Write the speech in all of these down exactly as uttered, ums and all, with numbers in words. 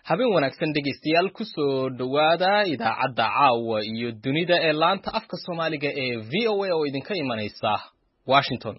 habeen wanaagsan dhegeystayaal ku soo dhawaada idaacadda caawa iyo dunida ee laanta afka Soomaaliga ee V O A oo idinka imanaysa Washington.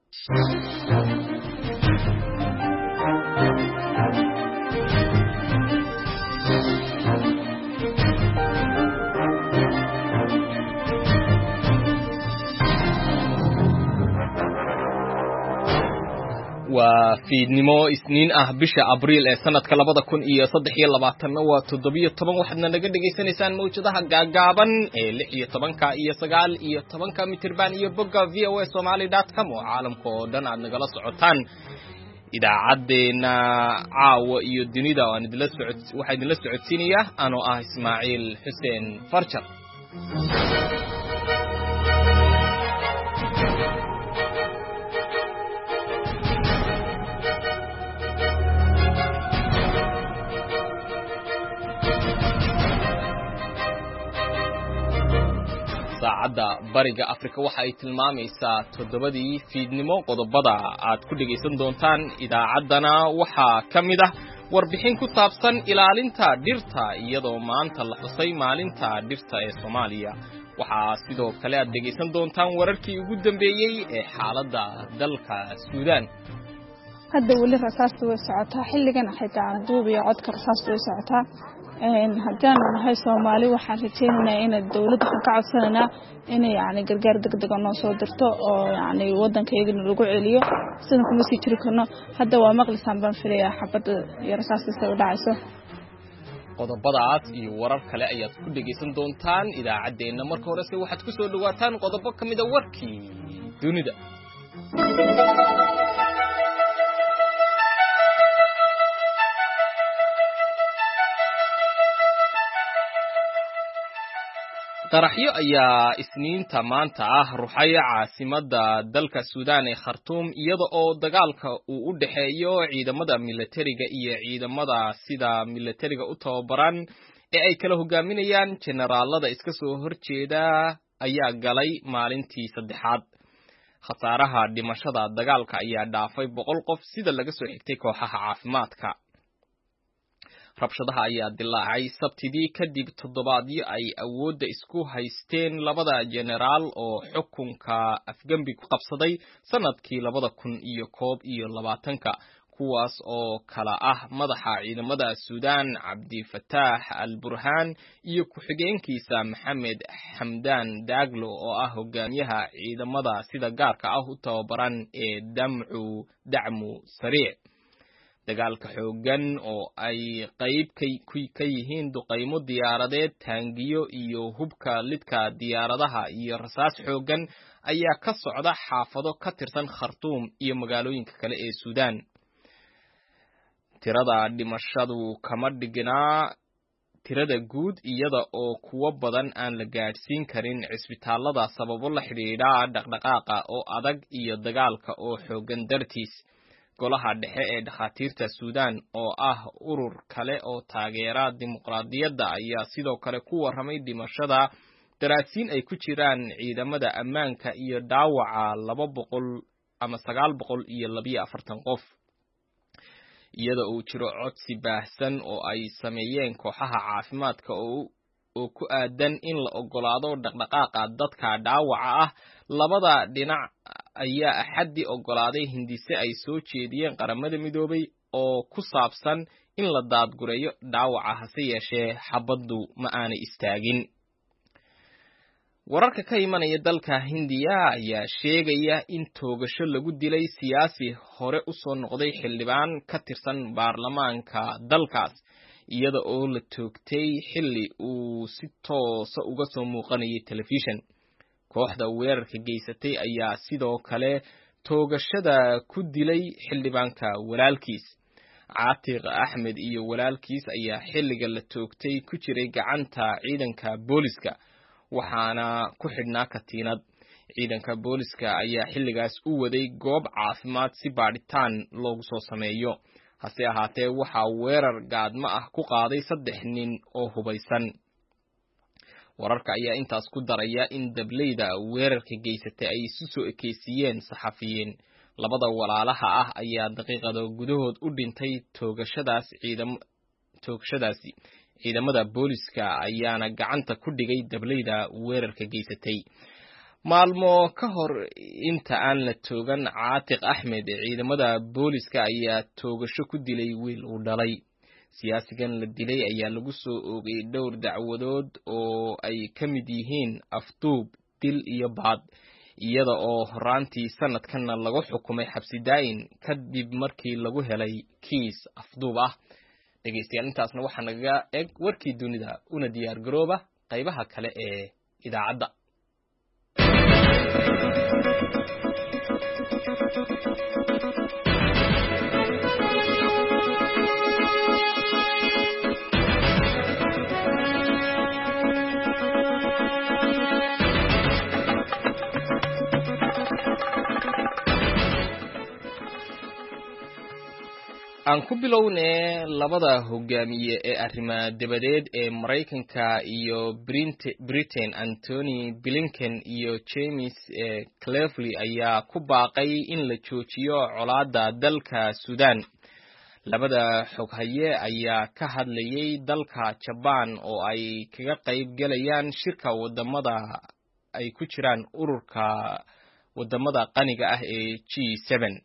waa fiidnimo isniin ah bisha Abriil ee sanadka labada kun iyo saddex iyo labaatan waa toddobiyo toban waxaadna naga dhageysanaysaan mawjadaha gaagaaban ee lix iyo tobanka iyo sagaal iyo tobanka mitirban iyo bogga v o a somali dot com oo caalamka oo dhan aad nagala socotaan idaacadeena caawa iyo dunida oo idinla socod waxa idinla socodsiinaya anoo ah Ismaaciil Xuseen Farjar. saacadda bariga Afrika waxa ay tilmaamaysaa toddobadii fiidnimo. qodobada aad ku dhageysan doontaan idaacaddana waxaa ka mid ah warbixin ku saabsan ilaalinta dhirta iyadoo maanta la xusay maalinta dhirta ee Soomaaliya. waxaa sidoo kale aad dhageysan doontaan wararkii ugu dambeeyay ee xaaladda dalka Suudaan. hadda wali rasaasta way socotaa xilligan xitaa duub iyo codka rasaasta way socotaa haddaan nahay Soomaali waxaan rajaynaynaa in dawladda ka codsanayna in yaani gargaar degdeg ah noo soo dirto oo yaani wadankeena lagu celiyo sidoo kuma sii jiri karno. hadda waa maqlisaan baan filayaa xabada iyo rasaasta u dhacayso. qodobadaas iyo warar kale ayaad ku dhageysan doontaan idaacadeena. marka hore se waxaad ku soo dhawaataan qodobo kamid ah warkii dunida. qaraxyo ayaa isniinta maanta ah ruxay caasimadda dalka Suudaan ee Khartoum iyada oo dagaalka uu u dhaxeeyo ciidamada militariga iyo ciidamada sida militariga u tababaran ee ay kala hogaaminayaan generaalada iska soo horjeeda ayaa galay maalintii saddexaad. khasaaraha dhimashada dagaalka ayaa dhaafay boqol qof sida laga soo xigtay kooxaha caafimaadka. rabshadaha ayaa dilaacay sabtidii kadib toddobaadyo ay awoodda isku haysteen labada generaal oo xukunka afgambi ku qabsaday sanadkii labada kun iyo koob iyo labaatanka kuwaas oo kala ah madaxa ciidamada Suudaan Cabdi Fataax al-Burhaan iyo ku-xigeenkiisa Maxamed Xamdaan Daglo oo ah hogaamiyaha ciidamada sida gaarka ah u tababaran ee damcu dacmu sariic. dagaalka xoogan oo ay qayb ka yihiin duqaymo diyaaradeed, taangiyo iyo hubka lidka diyaaradaha iyo rasaas xoogan ayaa ka socda xaafado ka tirsan Khartoum iyo magaalooyinka kale ee Suudaan. tirada dhimashadu kama dhignaa tirada guud iyada oo kuwa badan aan la gaadhsiin karin cisbitaalada sababo la xidhiidha dhaqdhaqaaqa oo adag iyo dagaalka oo xoogan dartiis. golaha dhexe ee dhakhaatiirta Suudaan oo ah urur kale oo taageera dimuqraadiyadda ayaa sidoo kale ku warramay dhimashada daraasiin ay ku jiraan ciidamada ammaanka iyo dhaawaca laba boqol ama sagaal boqol iyo laba iyo afartan qof. iyada oo jiro codsi baahsan oo ay sameeyeen kooxaha caafimaadka oo oo ku aadan in la ogolaado dhaqdhaqaaqa dadka dhaawaca ah, labada dhinac ayaa axadii ogolaaday hindise ay soo jeediyeen qaramada midoobay oo ku saabsan in la daadgureeyo dhaawaca hase yeeshee xabaddu ma aanay istaagin. wararka ka imanaya dalka Hindiya ayaa sheegaya in toogasho lagu dilay siyaasi hore u soo noqday xildhibaan ka tirsan baarlamaanka dalkaas iyada oo la toogtay xilli uu si toos ah uga soo muuqanayay telefishan. kooxda weerarka geysatay ayaa sidoo kale toogashada ku dilay xildhibaanka walaalkiis. Caatiq Axmed iyo walaalkiis ayaa xilliga la toogtay ku jiray gacanta ciidanka booliska waxaana ku xidhnaa katiinad. ciidanka booliska ayaa xilligaas u waday goob caafimaad si baadhitaan loogu soo sameeyo. hase ahaatee waxaa weerar gaadmo ah ku qaaday saddex nin oo hubaysan. wararka ayaa intaas ku daraya in dableyda weerarka geysatay ay isu soo ekeysiyeen saxafiyiin. labada walaalaha ah ayaa daqiiqado gudahood u dhintay toogashadaas ciidam toogashadaasi ciidamada booliska ayaana gacanta ku dhigay dableyda weerarka geysatay maalmo ka hor inta aan la toogan Caatiq Axmed ciidamada booliska ayaa toogasho ku dilay wiil uu dhalay siyaasigan la dilay ayaa lagu soo oogay dhowr dacwadood oo ay ka mid yihiin afduub dil iyo baad iyada oo horaantii sanadkan lagu xukumay xabsi daa'in kadib markii lagu helay kiis afduub ah dhageystayaal intaasna waxaa naga eg warkii dunida una diyaar garooba qaybaha kale ee idaacadda aan ku bilownay labada hogaamiye ee arrimaha dibadeed ee Mareykanka iyo Britain Anthony Blinken iyo James Cleverly ayaa ku baaqay in la joojiyo colaadda dalka Sudan labada xoghaye ayaa ka hadlayay dalka Japan oo ay kaga qayb galayaan shirka wadamada ay ku jiraan ururka wadamada qaniga ah ee G seven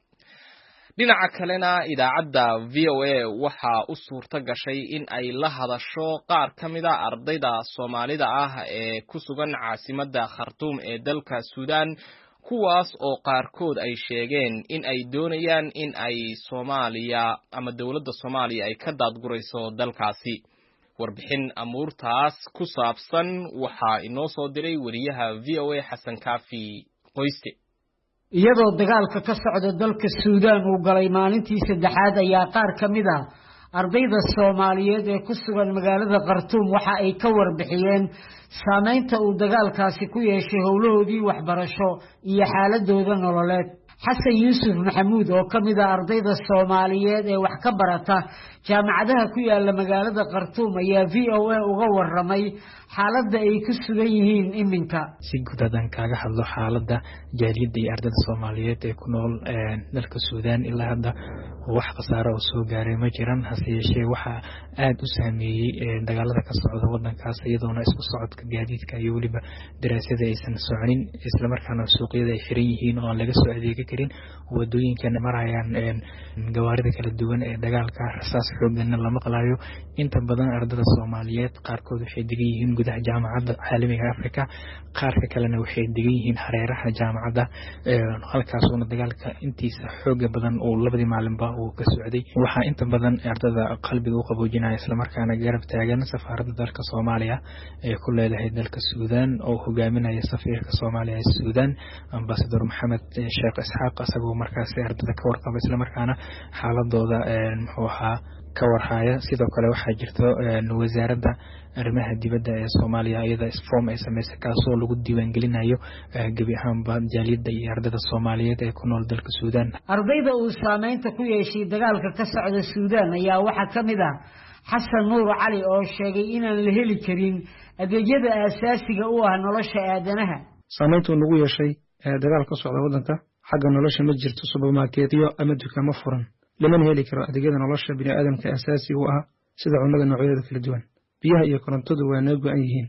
dhinaca kalena idaacadda V O A waxa u suurta gashay in ay la hadasho qaar ka mid ah ardayda Soomaalida ah ee ku sugan caasimadda Khartoum ee dalka Sudan kuwaas oo qaarkood ay sheegeen in ay doonayaan in ay Soomaaliya ama dawladda Soomaaliya ay ka daadgurayso dalkaasi warbixin amuurtaas ku saabsan waxa inoo soo diray wariyaha V O A Xasan Kaafi Qoyste iyadoo dagaalka ka socda dalka Suudaan uu galay maalintii saddexaad ayaa qaar ka mid ah ardayda Soomaaliyeed ee ku sugan magaalada Khartoum waxa ay ka warbixiyeen saameynta uu dagaalkaasi ku yeeshay howlahoodii waxbarasho iyo xaaladooda nololeed Xasan Yuusuf Maxamuud oo ka mid ah ardayda Soomaaliyeed ee wax ka barata jaamacadaha ku yaala magaalada Khartoum ayaa V O A uga warramay xaaladda ay ku sugan yihiin iminka si guud ahaan kaaga hadlo xaaladda jaaliyadda iyo ardayda Soomaaliyeed ee ku nool dalka Suudaan ilaa hadda wax khasaaro oo soo gaaray ma jiraan hase yeeshee waxa aad u saameeyay dagaalada ka socda wadankaas iyadoona isku socodka gaadiidka iyo waliba daraasada aysan soconin isla markaana suuqyada ay xiran yihiin oo laga soo adeegi karin wadooyinkan marayaan gawaarida kala duwan ee dagaalka rasaas xooggan la maqlayo inta badan ardayda Soomaaliyeed qaarkood waxay degan yihiin gudaha jaamacadda caalamiga Afrika qaarka kalena waxay degan yihiin hareeraha jaamacadda halkaas oo dagaalka intiisa xoog badan oo labadii maalinba uu ka socday waxa inta badan ardayda qalbiga u qaboojinaya isla markaana garab taagan safaaradda dalka Soomaaliya ee ku leedahay dalka Suudaan oo hogaaminaya safiirka Soomaaliya ee Suudaan ambassador Maxamed Sheekh Isxaaq asagoo markaas ardayda ka warqaba isla markaana xaaladooda muxuu ahaa ka warhaya sidoo kale waxa jirto wasaaradda arrimaha dibadda ee Soomaaliya iyada form ay sameysay kaasoo lagu diiwaan gelinayo gabi ahaanba jaaliyadda iyo ardayda Soomaaliyeed ee ku nool dalka Suudaan ardayda uu saameynta ku yeeshay dagaalka ka socda Suudaan ayaa waxa ka mid ah Xasan Nuur Cali oo sheegay inaan la heli karin adeegyada aasaasiga u ah nolosha aadanaha saameyntu nagu yeeshay dagaalka ka socda wadanka xagga nolosha ma jirto supermarketyo ama dukaamo furan lama heli karo adeegyada nolosha bini'aadamka aasaasiga u ah sida cunnada noocyada kala duwan biyaha iyo korontadu waa naga go'an yihiin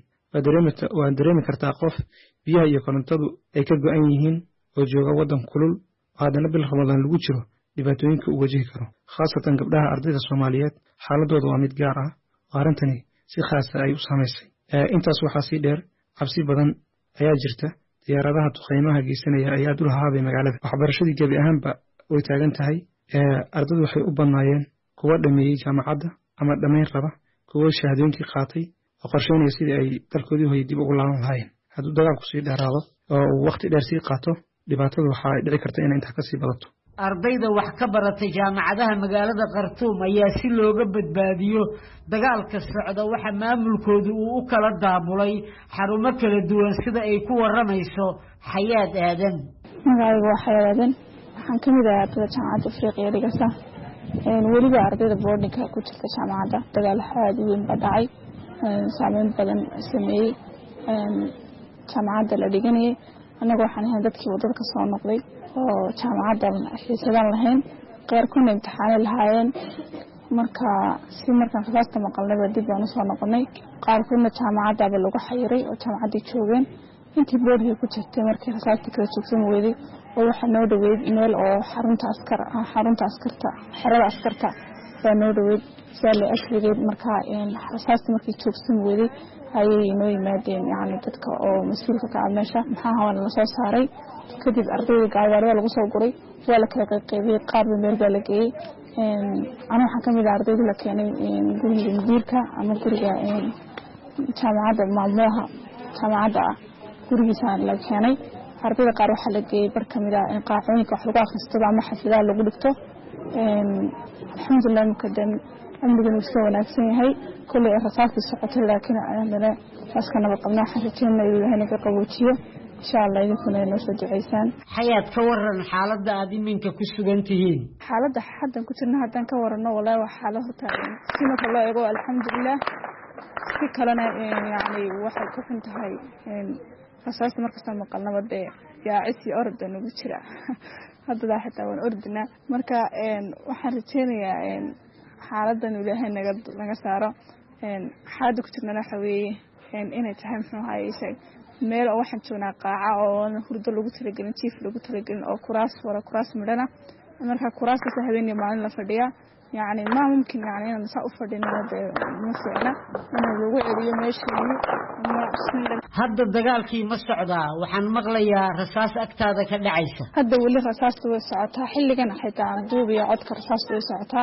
waa dareemi kartaa qof biyaha iyo korontadu ay ka go'an yihiin oo jooga wadan kulul oo haddana bil Ramadaan lagu jiro dhibaatooyinka uu wajihi karo khaasatan gabdhaha ardayda Soomaaliyeed xaaladooda waa mid gaar ah oo arrintani si khaas ah ay u saameysay intaas waxaa sii dheer cabsi badan ayaa jirta diyaaradaha duqeymaha geysanaya ayaa dul haabay magaalada waxbarashadii gabi ahaanba way taagan tahay ardaydu waxay u badnaayeen kuwa dhameeyay jaamacadda ama dhamayn raba kuwa shahaadooyinkii qaatay oo qorsheynaya sidii ay dalkoodii hooyay dib ugu laaban lahaayeen hadduu dagaalku sii dheeraado oo uu waqti dheer sii qaato dhibaatadu waxa ay dhici karta inay intaa ka sii badato ardayda wax ka baratay jaamacadaha magaalada Khartoum ayaa si looga badbaadiyo dagaalka socda waxa maamulkoodu uu u kala daabulay xarumo kala duwan sida ay ku waramayso Xayaad Aadan magaalada waxa yaraadeen waxaan kamid ahaa ardayda jaamacadda Afriqiya dhigata een waliba ardayda boardingka ku jirta jaamacadda dagaal aad u weyn baa dhacay saameyn badan sameeyay jaamacadda la dhiganayay anaga waxaan ahay dadkii wadada ka soo noqday oo jaamacadda xiisadan lahayn qaar kuna imtixaan lahaayeen marka si markaan rasaasta maqalnayba dib baan usoo noqonay qaarkoodna jaamacadaba lagu xayiray oo jaamacaddii joogeen intii boodhii ku jirtay markii rasaastii kala joogsan weyday oo waxaa noo dhaweyd meel oo xarunta askar xarunta askarta xerada askarta baa noo dhaweyd saa la asrigeed markaa rasaastii markii joogsan weyday ayay inoo yimaadeen yani dadka oo mas-uulka ka ah meesha maxaa hawana lasoo saaray kadib ardayda gaargaarada lagu soo guray waa la kala qayqaybiyey qaarba meel baa la geeyey ana waxaa kamid ah ardayda la keenay guriga mudiirka ama guriga jaamacadda maamulaha jaamacadda ah gurigiisa la keenay ardayda qaar waxaa la geeyey bar kamid ah qaacooyinka wax lagu akhristo ama xafidaha lagu dhigto alxamdulilah mukadan amnigan uu iska wanaagsan yahay kulley rasaastii socotay laakiin aadana aska nabad qabnaa waxaan rajeynaa inuu ilaahay naga qaboojiyo insha allah idinkuna inoo soo duceysaan xayaad ka waran xaaladda aad iminka ku sugan tihiin xaaladda haddan ku jirna haddaan ka warano wallaahi waa xaalad horta si marka loo eego alxamdulilah si kalena yani waxay ku xun tahay rasaasta markasta maqalnaba dee yaacis iyo orda nagu jira haddadaa xitaa waan ordinaa marka waxaan rajeynayaa xaaladan ilaahay naga naga saaro xaaladda ku jirnana waxa weeye inay tahay muxuu ahaye meel oo waxaan joognaa qaaca oo hurdo lagu talagelin jiif lagu talagelin oo kuraas wara kuraas midhana marka kuraastaas habeenii maalin la fadhiyaa يعني ما ممكن يعني أنا سأفرد إن هذا مسألة أنا لو عريو ماشي هذا الدجال في مسعودة وحن مغلية رصاص أكتر كذا عيسى هذا واللي رصاص توسعتها حل جنا حتى عندوبي عدك رصاص توسعتها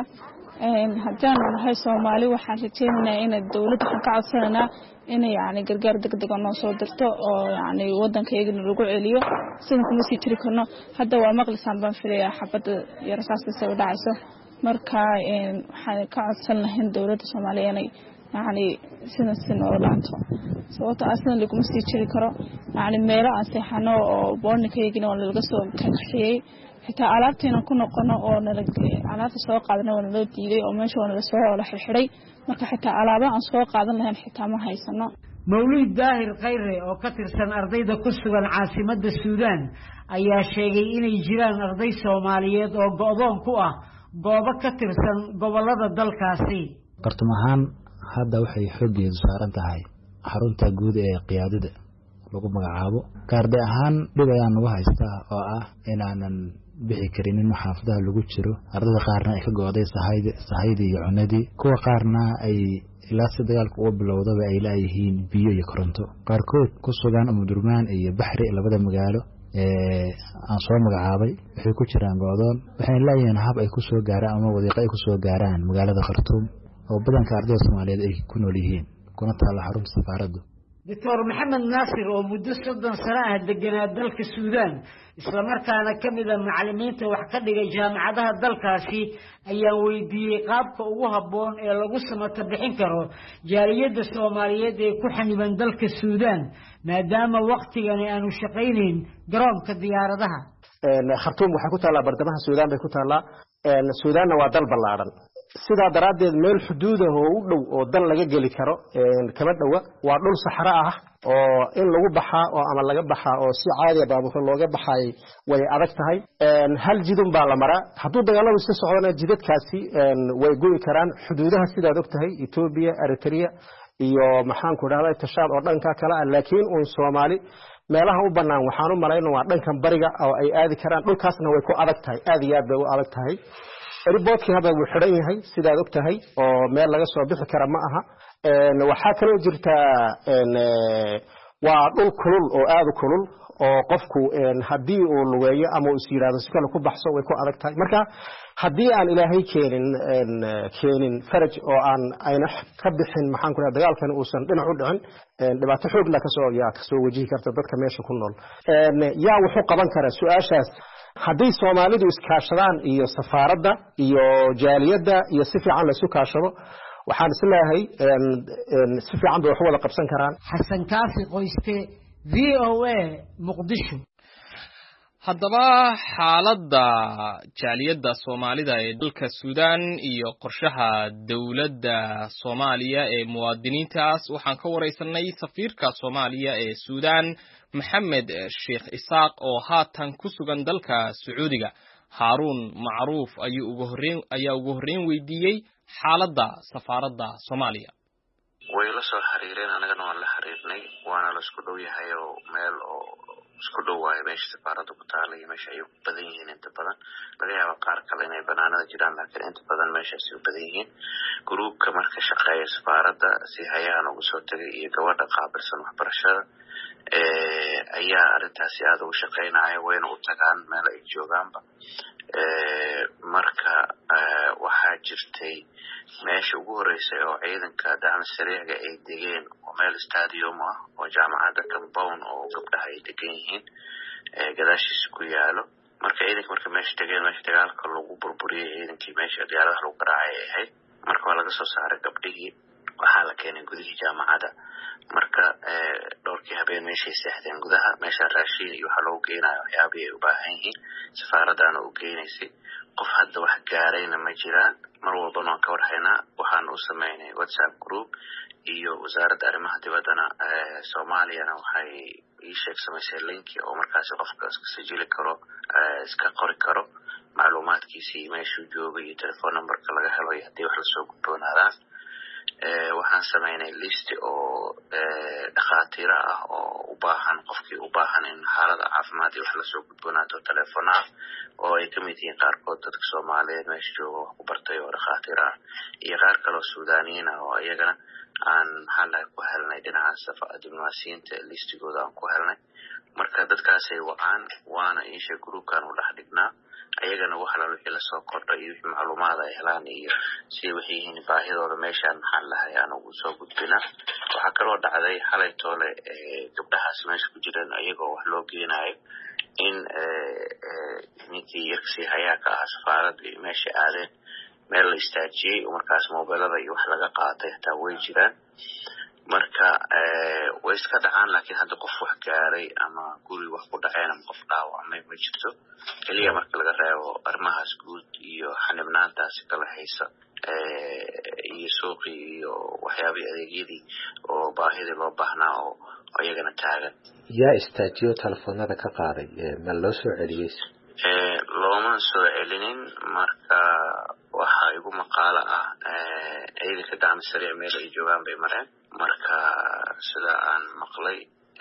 هجان هاي سومالي وحاجتين إن الدولة حكى سنة إن يعني جرجر دق دق النص ودرته يعني ودن كيجن الرجوع إليه سنكم مسيتري كنا هذا ومغلي سامبان في حبة رصاص السوداء عيسى marka een waxaan ka codsan lahayn dawladda Soomaaliya inay yani sida sida oo laanto sababta aslan lagu sii jiri karo yani meelo aan seexano oo boornikeygina oo laga soo kaxeeyay xitaa alaabteena ku noqono oo nala alaabta soo qaadana oo nala diiday oo meesha oo nala soo wala xirxiray marka xitaa alaaba aan soo qaadan lahayn xitaa ma haysano mawlid daahir khayre oo ka tirsan ardayda ku sugan caasimadda Suudaan ayaa sheegay inay jiraan arday Soomaaliyeed oo go'doon ku ah goobo ka tirsan gobolada dalkaasi qartum ahaan hadda waxay xoogeedu saaran tahay xarunta guud ee qiyaadada lagu magacaabo gaarday ahaan dhib ayaan nagu haystaa oo ah inaanan bixi karin in xaafadaha lagu jiro ardayda qaarna ay ka go'day sahayda sahayda iyo cunadii kuwa qaarna ay ilaa si dagaalku uga bilowdaba ay laayihiin biyo iyo koronto qaarkood ku sugan Umdurmaan iyo Baxri labada magaalo ee aan soo magacaabay waxay ku jiraan go'doon waxay leeyihiin hab ay ku soo gaaraan ama wadiiqo ay ku soo gaaraan magaalada Khartoum oo badanka ardayda Soomaaliyeed ay ku nool yihiin kuna taala xarunta safaaradda Doctor Maxamed Naasir oo muddo soddon sano ah deganaa dalka Suudaan isla markaana kamid ah macallimiinta wax ka dhigay jaamacadaha dalkaasi ayaa weydiiyay qaabka ugu habboon ee lagu samato bixin karo jaaliyadda Soomaaliyeed ee ku xaniban dalka Suudaan maadaama waqtigan aanu shaqaynayn garoonka diyaaradaha ee Khartoum waxa ku taala bartamaha Suudaan bay ku taala ee Suudaanna waa dal ballaaran sida daraadeed meel xuduud ah oo u dhow oo dal laga gali karo ee kaba dhawa waa dhul saxara ah oo in lagu baxaa oo ama laga baxaa oo si caadi ah baabuur looga baxay way adag tahay ee hal jidun baa la maraa haduu dagaaladu iska socdaan jidadkaasi way go'i karaan xuduudaha sida aad ogtahay Ethiopia Eritrea iyo maxaan ku dhahday tashaad oo dhanka kala ah laakiin uu Soomaali meelaha u banaan waxaan u maleynaa waa dhankan bariga oo ay aadi karaan dhulkaasna way ku adag tahay aad iyo aad bay u adag tahay riboodkii hadda wuu xiran yahay sida aad ogtahay oo meel laga soo bixi kara ma aha een waxa kale oo jirta een waa dhul kulul oo aad u kulul oo qofku een hadii uu lugeeyo ama uu siiraado si kale ku baxso way ku adag tahay marka hadii aan ilaahay keenin een keenin faraj oo aan ayna ka bixin maxaan ku raad dagaalkan uusan dhinac u dhicin een dhibaato xoog la ka soo yaa ka soo wajihi karta dadka meesha ku nool een yaa wuxuu qaban karaa su'aashaas haddii Soomaalidu iskaashadaan iyo safaaradda iyo jaaliyadda iyo si fiican la isu kaashado waxaan islaahay een si fiican bay wax wada qabsan karaan Xasan Kaafi qoyste V O A Muqdisho haddaba xaaladda jaaliyadda Soomaalida ee dalka Suudaan iyo qorshaha dawladda Soomaaliya ee muwaadiniintaas waxaan ka wareysanay safiirka Soomaaliya ee Suudaan Maxamed Sheekh Isaaq oo haatan ku sugan dalka Sacuudiga haaruun macruuf ayuu ugu horreyn ayaa ugu horreyn weydiiyey xaaladda safaaradda Soomaaliya. way la soo xiriireen anagana waan la xiriirnay waana la isku dhow yahay oo meel oo isku dhow waayo meesha safaaradda ku taala iyo meesha ay u badan yihiin inta badan laga yaabo qaar kale inay banaanada jiraan laakiin inta badan meeshaasi u badan yihiin gruubka marka shaqeeya safaaradda si hayaan ugu soo tagay iyo gabadha qaabilsan waxbarashada ee ayaa arrintaasi aad ugu shaqeynaya wayna u tagaan meel ay joogaanba ee marka waxaa jirtay meesha ugu horeysay oo ciidanka dacmi sariiga ay degeen oo meel stadium ah oo jaamacadda Compound oo gabdhaha ay degan yihiin ee gadaashiisa ku yaalo marka ciidanka marka meesha degeen meesha dagaalka lagu burburiyay ciidankii meesha diyaaradaha lagu garaacay ahayd marka waa laga soo saaray gabdhihii waxaa la keenay gudihii jaamacadda marka dhowrkii habeen meeshay seexdeen gudaha meesha raashin iyo waxa loo geenayo waxyaabihii ay u baahan yihiin safaaraddaana u geenaysay qof hadda wax gaarayna ma jiraan mar walbana waan ka warhaynaa waxaan u sameynay WhatsApp group iyo wasaaradda arrimaha dibaddana Soomaaliyana waxay ii sheeg samaysay linki oo markaasi qofka iska sajili karo iska qori karo macluumaadkiisii meeshuu joogo iyo telephone numberka laga helo iyo haddii wax lasoo gudboonaadaan waxaan sameynay list oo dhakhaatiir ah oo u baahan qofkii u baahan in xaalada caafimaad iyo wax lasoo gudboonaato telefoon ah oo ay ka mid yihiin qaarkood dadka Soomaaliyeed meesha jooga wax ku bartay oo dhakhaatiir ah iyo qaar kale oo Suudaaniyiin ah oo iyagana aan xalay ku helnay dhinaca safaaradda diblomaasiyiinta listigooda aan ku helnay marka dadkaasay wacaan waana insha groupkan u dhex dhignaa ayagana waxa la wixii la soo kordhay iyo wixii macluumaad ay helaan iyo si wixii yihiin baahidooda meeshaan maxaa lahay aan ugu soo gudbina waxa kaloo dhacday xalay toole gabdhahaas meesha ku jireen ayagoo wax loo geenayo in ninkii yarkii hayaa ka ah safaaradda meesha aadeen meel la istaajiyay oo markaas mobilada iyo wax laga qaatay xitaa way jiraan marka way iska dhacaan laakiin hadda qof wax gaaray ama guri wax ku dhaceen ama qof dhaawacmay ma jirto kaliya marka laga reebo arrimahaas guud iyo xanibnaantaasi kala haysa iyo suuqii iyo waxyaabihii adeegyadii oo baahidii loo baahnaa oo ayagana taagan yaa istaajiyo telefoonada ka qaaday ma loo soo celiyey looma soo celinin marka waxa igu maqaalo ah ciidanka dacmi sariic meel ay joogaan bay mareen marka sida aan maqlay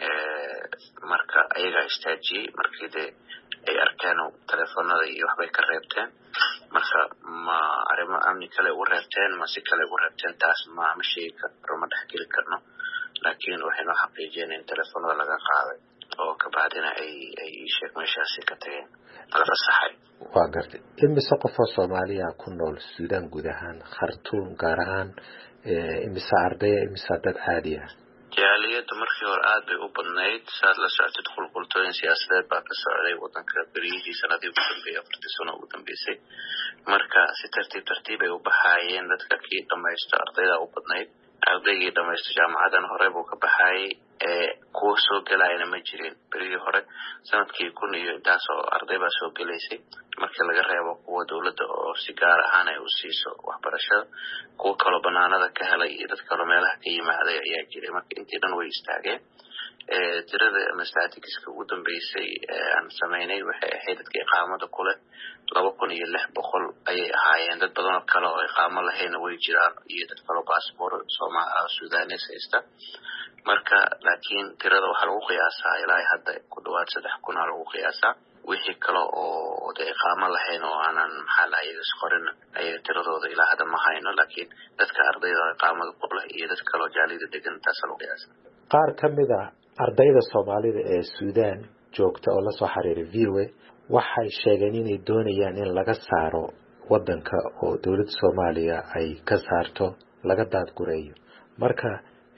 marka ayaga istaajiyey markii de ay arkeen telefoonada iyo waxbay ka reebteen marka ma arrimo amni kale u reebteen ma si kale u reebteen taas ma ma sheegi karno ma dhexgeli karno laakiin waxaynu xaqiijiyeen in telefoonada laga qaaday oo ka bacdina ay ay sheeg meeshaasi ka tageen la fasaxay waa gartay imise qof oo Soomaaliya ku nool Suudaan guud ahaan Khartoum gaar ahaan imise arday imise dad caadi ah jaaliyada markii hore aad bay u badnayd saad la socotid qulqultooyin siyaasadeed baa ka socday wadanka berigii sanadii ugu dambeeyay afartii sano ugu dambeysay marka si tartiib tartiib ay u baxaayeen dadka kii dhamaysto ardayda u badnayd ardaygii dhamaysto jaamacadan hore buu ka baxayay ee kuwa soo galayna ma jirin berigii hore sanadkii kun iyo intaas oo arday baa soo galaysay markii laga reebo kuwa dawladda oo si gaar ahaan ay u siiso waxbarashada kuwa kale banaanada ka helay iyo dad kale meelaha ka yimaaday ayaa jiray marka intii dhan way istaageen ee tirada ama statistics ugu dambeysay aan sameynay waxay ahayd dadka iqaamada kule laba kun iyo lix boqol ayay ahaayeen dad badan oo kale oo iqaamo lahayn way jiraan iyo dad kale baasaboor Soomaaliya Suudaanis haysta marka laakiin tirada waxa lagu qiyaasaa ilaa hadda ku dhawaad saddex kun lagu qiyaasaa wixii kale oo de iqaamo lahayn oo aanan maxaa la yidhi qorin ay tiradooda ilaa hadda ma hayno laakiin dadka ardayda iqaamada kule iyo dad kale oo jaalida degan taas lagu qiyaasaa qaar kamid ah ardayda Soomaalida ee Suudaan joogta oo la soo xiriiray V O A waxay sheegeen inay doonayaan in laga saaro wadanka oo dawladda Soomaaliya ay ka saarto laga daadgureeyo marka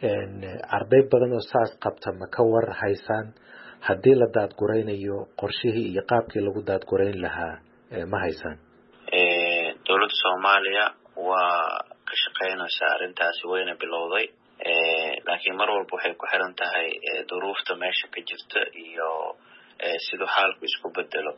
arday badan oo saas qabta ma ka war haysaan haddii la daadgureynayo qorshihii iyo qaabkii lagu daadgureyn lahaa ma haysaan dawladda Soomaaliya waa ka shaqeynaysaa arrintaasi wayna bilowday laakiin mar walba waxay ku xiran tahay duruufta meesha ka jirta iyo sidoo xaalku isku bedelo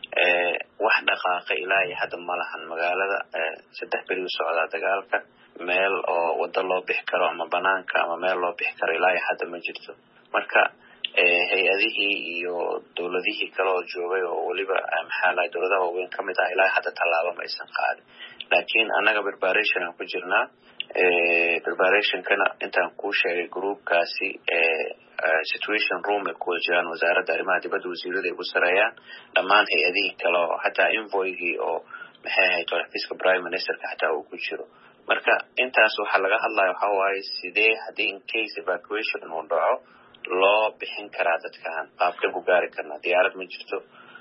wax dhaqaaqa ilaa iyo hadda ma lahan magaalada saddex beri u socdaa dagaalka meel oo wada loo bixi karo ama banaanka ama meel loo bixi karo ilaa iyo hadda ma jirto marka hay-adihii iyo dowladihii kale oo joogay oo weliba maxaa lahay dowladaha waaweyn ka mid ah ilaa hadda tallaabo ma aysan qaadin laakiin annaga preparation aan ku jirnaa preparationkana intaan kuu sheegay groupkaasi situation room ay kuwa jiraan wasaaradda arrimaha dibadda wasiirada ay ku sareeyaan dhammaan hay-adihii kale oo xataa envoygii oo maxay ahayd xafiiska prime ministerka xataa uu ku jiro marka intaas waxaa laga hadlaya waxa waaye sidee haddii in case evacuation uu dhaco loo bixin karaa dadkan qaabkan ku gaari karnaa diyaarad ma jirto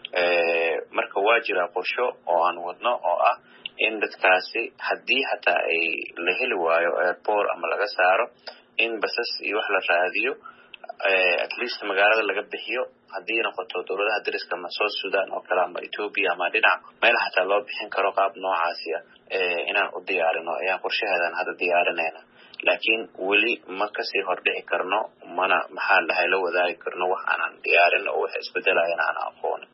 marka waa jira qorsho oo aan wadno oo ah in dadkaasi haddii hataa ay la heli waayo airport ama laga saaro in basas iyo wax la raadiyo at least magaalada laga bixiyo haddii noqoto dowladaha dariska ama South Sudan oo kale ama Ethiopia ama dhinac meel xataa loo bixin karo qaab noocaasi ah inaan u diyaarino ayaan qorshaheedan hadda diyaarinayna laakiin weli ma kasii hordhici karno mana maxaa lahay la wadaagi karno wax aanan diyaarin oo wax isbedelayana aan aqoonin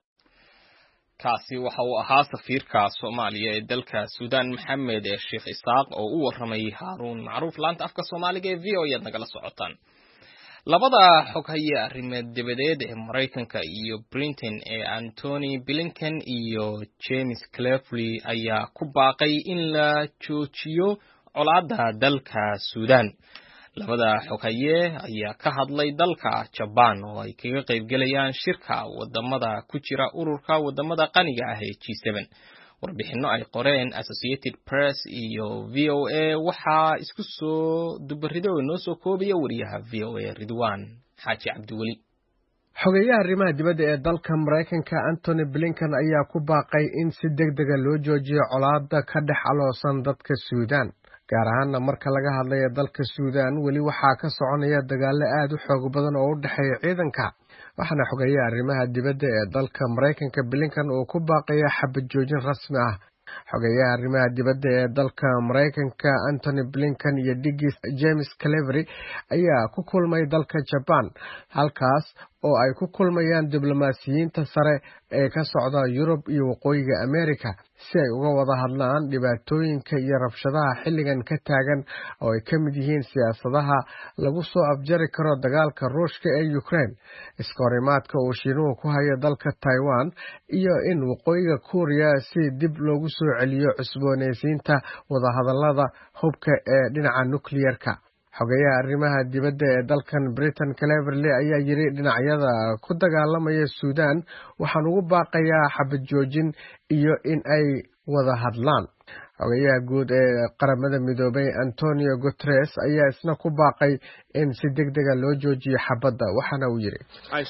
kaasi waxa uu ahaa safiirka Soomaaliya ee dalka Sudan Maxamed Sheikh Isaaq oo u warramay Haarun Macruuf laanta afka Soomaaliga ee V O A nagala socotaan labada xoghaye arrimaha dibadeed ee Mareykanka iyo Britain ee Anthony Blinken iyo James Cleverly ayaa ku baaqay in la joojiyo colaadda dalka Sudan labada xoghaye ayaa ka hadlay dalka Japan oo ay kaga qayb galayaan shirka wadamada ku jira ururka wadamada qaniga ah ee G seven warbixino ay qoreen Associated Press iyo V O A waxa isku soo dubarido noo soo koobiya wariyaha V O A Ridwan Xaaji Cabdiwali xogayaha arrimaha dibadda ee dalka Mareykanka Anthony Blinken ayaa ku baaqay in si degdeg ah loo joojiyo colaadda ka dhex aloosan dadka Suudaan gaar ahaan marka laga hadlayo dalka Suudaan weli waxaa ka soconaya dagaalo aad u xoog badan oo u dhaxeeya ciidanka waxaana xogayaha arrimaha dibadda ee dalka Mareykanka Blinken uu ku baaqaya xabad joojin rasmi ah xogayaha arrimaha dibadda ee dalka Mareykanka Anthony Blinken iyo dhiggiis James Cleverly ayaa ku kulmay dalka Japan halkaas oo ay ku kulmayaan diblomaasiyiinta sare ee ka socda Yurub iyo Waqooyiga Amerika si ay uga wada hadlaan dhibaatooyinka iyo rabshadaha xilligan ka taagan oo ay ka mid yihiin siyaasadaha lagu soo afjari karo dagaalka Ruushka ee Ukraine iskahorimaadka uu Shiinuhu ku hayo dalka Taiwan iyo in Waqooyiga Korea si dib loogu soo celiyo cusboonaysiinta wadahadallada hubka ee dhinaca nuclear-ka xogayaha arrimaha dibadda ee dalkan Britain Cleverly ayaa yiri dhinacyada ku dagaalamaya Suudaan waxaan ugu baaqayaa xabad joojin iyo in ay wada hadlaan xogayaha guud ee qaramada midoobay Antonio Guterres ayaa isna ku baaqay in si degdeg ah loo joojiyo xabadda waxaana uu yiri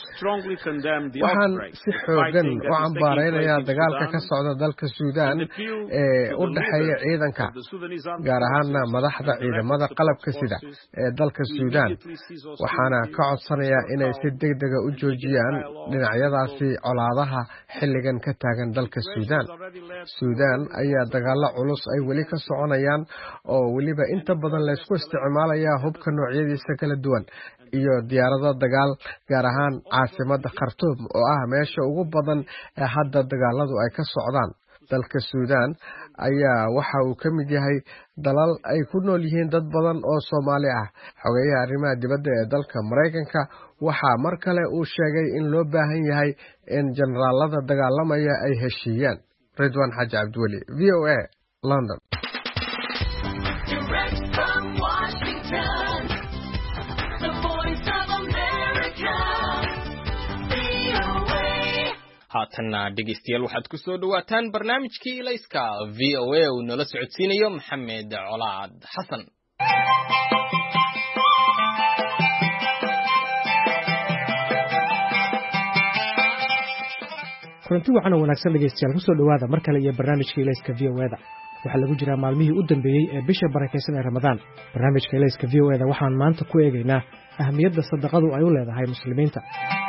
waxaan si xoogan u cambaaraynayaa dagaalka ka socda dalka Suudaan ee u dhaxeeya ciidanka gaar ahaan madaxda ciidamada qalabka sida ee dalka Suudaan waxaana ka codsanayaa inay si degdeg ah u joojiyaan dhinacyadaasi colaadaha xilligan ka taagan dalka Suudaan Suudaan ayaa dagaalo culus ay weli ka soconayaan oo weliba inta badan la isku isticmaalaya hubka noocyadiisa kala duwan iyo diyaarado dagaal gaar ahaan caasimadda Khartoum oo ah meesha ugu badan ee hadda dagaaladu ay ka socdaan dalka Suudaan ayaa waxa uu ka mid yahay dalal ay ku nool yihiin dad badan oo Soomaali ah xogayaha arrimaha dibadda ee dalka Mareykanka waxa mar kale uu sheegay in loo baahan yahay in generaalada dagaalamaya ay heshiiyaan Ridwan Xaaji Cabdiwali V O A London haatanna dhegeystayaal waxaad ku soo dhawaataan barnaamijkii ilayska V O A uu nala socodsiinayo Maxamed Colaad Xasan kulanti wacan oo wanaagsan dhegeystayaal ku soo dhawaada mar kale iyo barnaamijka ilayska V O A da waxaa lagu jiraa maalmihii u dambeeyey ee bisha barakaysan ee Ramadaan barnaamijka ilayska V O A da waxaan maanta ku eegaynaa ahmiyadda sadaqadu ay u leedahay muslimiinta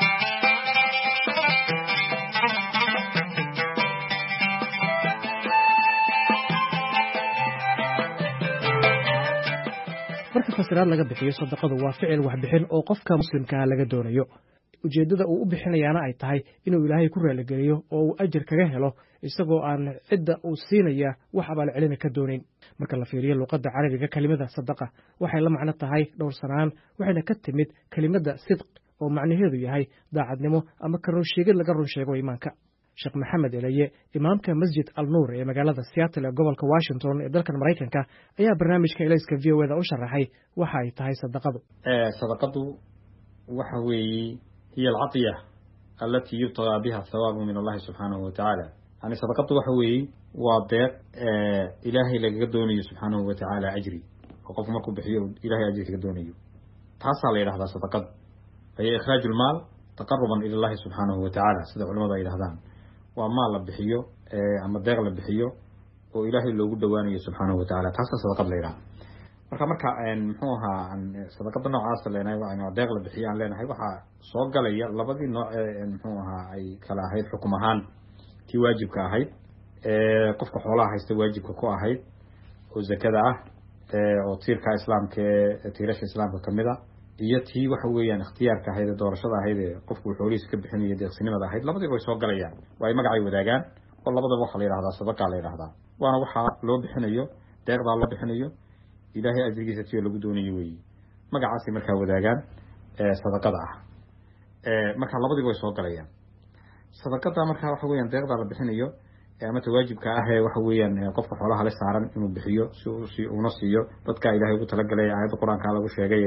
marka fasiraad laga bixiyo sadaqadu waa ficil wax bixin oo qofka muslimka ah laga doonayo ujeedada uu u bixinayaana ay tahay inuu Ilaahay ku raali geliyo oo uu ajir kaga helo isagoo aan cidda uu siinaya wax abaal celin ka doonayn marka la fiiriyo luqadda carabiga kelimada sadaqa waxay la macno tahay dhowr sanaan waxayna ka timid kelimada sidq oo macnaheedu yahay daacadnimo ama ka run sheegid laga run sheego iimaanka. sheekh maxamed eleye imaamka masjid al nuur ee magaalada Seattle ee gobolka Washington ee dalkan Mareykanka ayaa barnaamijka Ilayska V O A da u sharaxay waxa ay tahay sadaqadu. ee sadaqadu waxa weeye hiya al-'atiyah allati yubtagha biha thawabu min Allah subhanahu wa ta'ala. yani sadaqadu waxa weeye waa deeq ee ilaahay laga doonayo subhanahu wa ta'ala ajri oo qof markuu bixiyo ilaahay ajri kaga doonayo taas la yiraahdaa sadaqad ay ikhraajul maal taqarruban ila Allah subhanahu wa ta'ala sida culimada ay yiraahdaan waa maal la bixiyo ee ama deeq la bixiyo oo ilaahay loogu dhawaanayo subhanahu wa ta'ala taas sadaqad la yiraahdo marka marka een muxuu ahaa sadaqada noocaas leenahay waa in deeq la bixiyo aan leenahay waxa soo galaya labadii nooc ee muxuu ahaa ay kala ahayd xukum ahaan tii waajibka ahayd ee qofka xoolaha haysta waajibka ku ahayd oo zakada ah ee oo tiirka islaamka ee tiirasha islaamka kamida iyo tii waxa weeyaan ikhtiyaarka ahayd doorashada ahayd qofku xoolihiisa ka bixinayo deeqsinimada ahayd labadii way soo galayaan way magacay wadaagaan oo labadaba waxa la yiraahdaa sadaqa la yiraahdaa waana waxa loo bixinayo deeqda loo bixinayo ilaahay ajrigiisa tii lagu doonayo weey magacaasi markaa wadaagaan ee sadaqada ah ee marka labadii way soo galayaan sadaqada marka waxa weeyaan deeqda la bixinayo ee ama waajibka ah ee waxa weeyaan qofka xoolaha la saaran inuu bixiyo si uu si uu siiyo dadka ilaahay ugu talagalay aayada quraanka lagu sheegay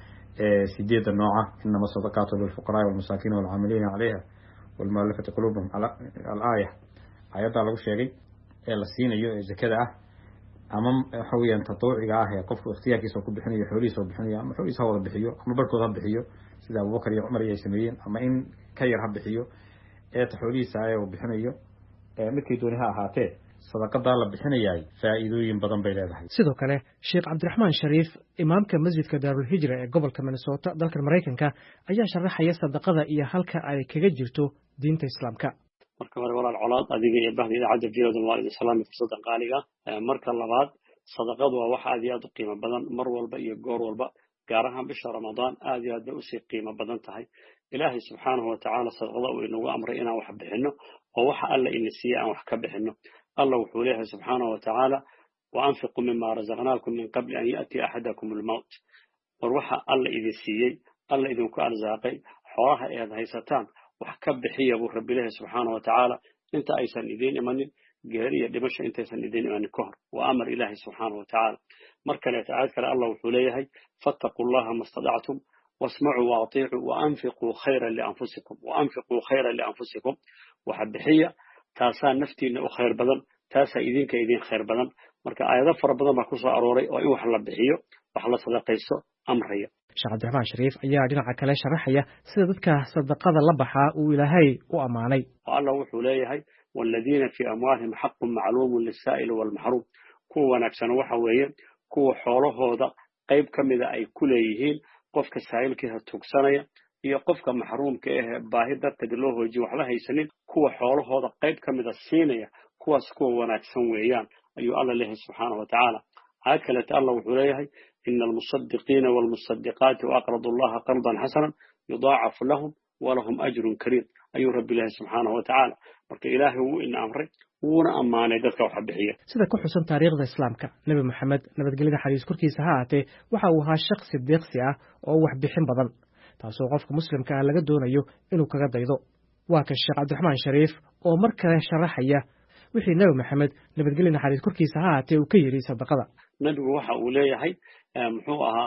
سيدة النوعة إنما الصدقات للفقراء والمساكين والعاملين عليها والمؤلفة قلوبهم على الآية آيات على وش شيء الصين يو زكاة أمام حويا تطوع إلى قف اختيار كيس وكل بحني حوليس وبحني أما حوليس هو بحيو أما بركو ضب بحيو سيدا أبو بكر عمر يسمين أما إن كير هب بحيو إيه تحوليس آية وبحنيو مثل دونها هاتين sadaqada la bixinayay faa'iidooyin badan bay leedahay. sidoo kale Sheikh Cabdiraxmaan Shariif imaamka masjidka Daarul Hijra ee gobolka Minnesota dalka Mareykanka ayaa sharaxaya sadaqada iyo halka ay kaga jirto diinta Islaamka. marka hore walaal colaad adiga iyo bahdi idaacada fiyodan waa idin salaamay fursadan qaaliga marka labaad sadaqadu waa wax aad iyo aad u qiimo badan mar walba iyo goor walba gaar ahaan bisha Ramadaan aad iyo aad u sii qiimo badan tahay ilaahay subhanahu wa ta'ala sadaqada uu inoo amray inaan wax bixino oo waxa alla in siiyay aan wax ka bixino الله وحوله سبحانه وتعالى وأنفقوا مما رزقناكم من قبل أن يأتي أحدكم الموت وروح الله إذا سيي الله إذا كان زاقي حواها إذا هيستان وحكب حي أبو رب الله سبحانه وتعالى أنت أيسن إذين إيمان جهرية دمشق أنت أيسن إذين إيمان كهر وأمر إله سبحانه وتعالى مركل يتعاد كلا الله وحوله فاتقوا الله ما استطعتم واسمعوا واطيعوا وأنفقوا خيرا لأنفسكم وأنفقوا خيرا لأنفسكم وحب حي تاسا نفتينا oo khayr badan taasa idinka idin khayr badan marka aayado fara badan baa ku soo arooray oo in wax la bixiyo wax la sadaqaysto amraya Sheikh Cabdiraxmaan Shariif ayaa dhinaca kale sharaxaya sida dadka sadaqada la baxaa uu Ilaahay u amaanay Allah wuxuu leeyahay walladina fi amwaalihim haqqun ma'luumun lis-saa'il wal mahrum kuwa wanaagsan waxa weeye kuwa xoolahooda qayb kamida ay ku leeyihiin qofka saa'ilkiisa tugsanaya iyo qofka mahruumka ah baahi darteed loo hoojiyo wax la haysanin kuwa xoolahooda qayb kamida siinaya kuwaas kuwa wanaagsan weeyaan ayuu Allah leeyahay subhanahu wa ta'ala hakala Allah wuxuu leeyahay innal musaddiqiina wal musaddiqaati aqradu Allah qardan hasanan yudaacafu lahum wa lahum ajrun kareem ayuu rabbi leeyahay subhanahu wa ta'ala marka ilaahay uu in amray wuuna amaanay dadka wax bixiya sida ku xusan taariikhda islaamka nabi maxamed nabadgelyada xariis korkiisa ha aatee waxa uu ahaa shakhsi deeqsi ah oo wax bixin badan taasoo qofka muslimka ah laga doonayo inuu kaga daydo waa ka Sheikh Cabdiraxmaan Shariif oo mar kale sharaxaya wixii nabi maxamed nabadgelyada xariis korkiisa ha aatee uu ka yiri sadaqada nabigu waxa uu leeyahay muxuu ahaa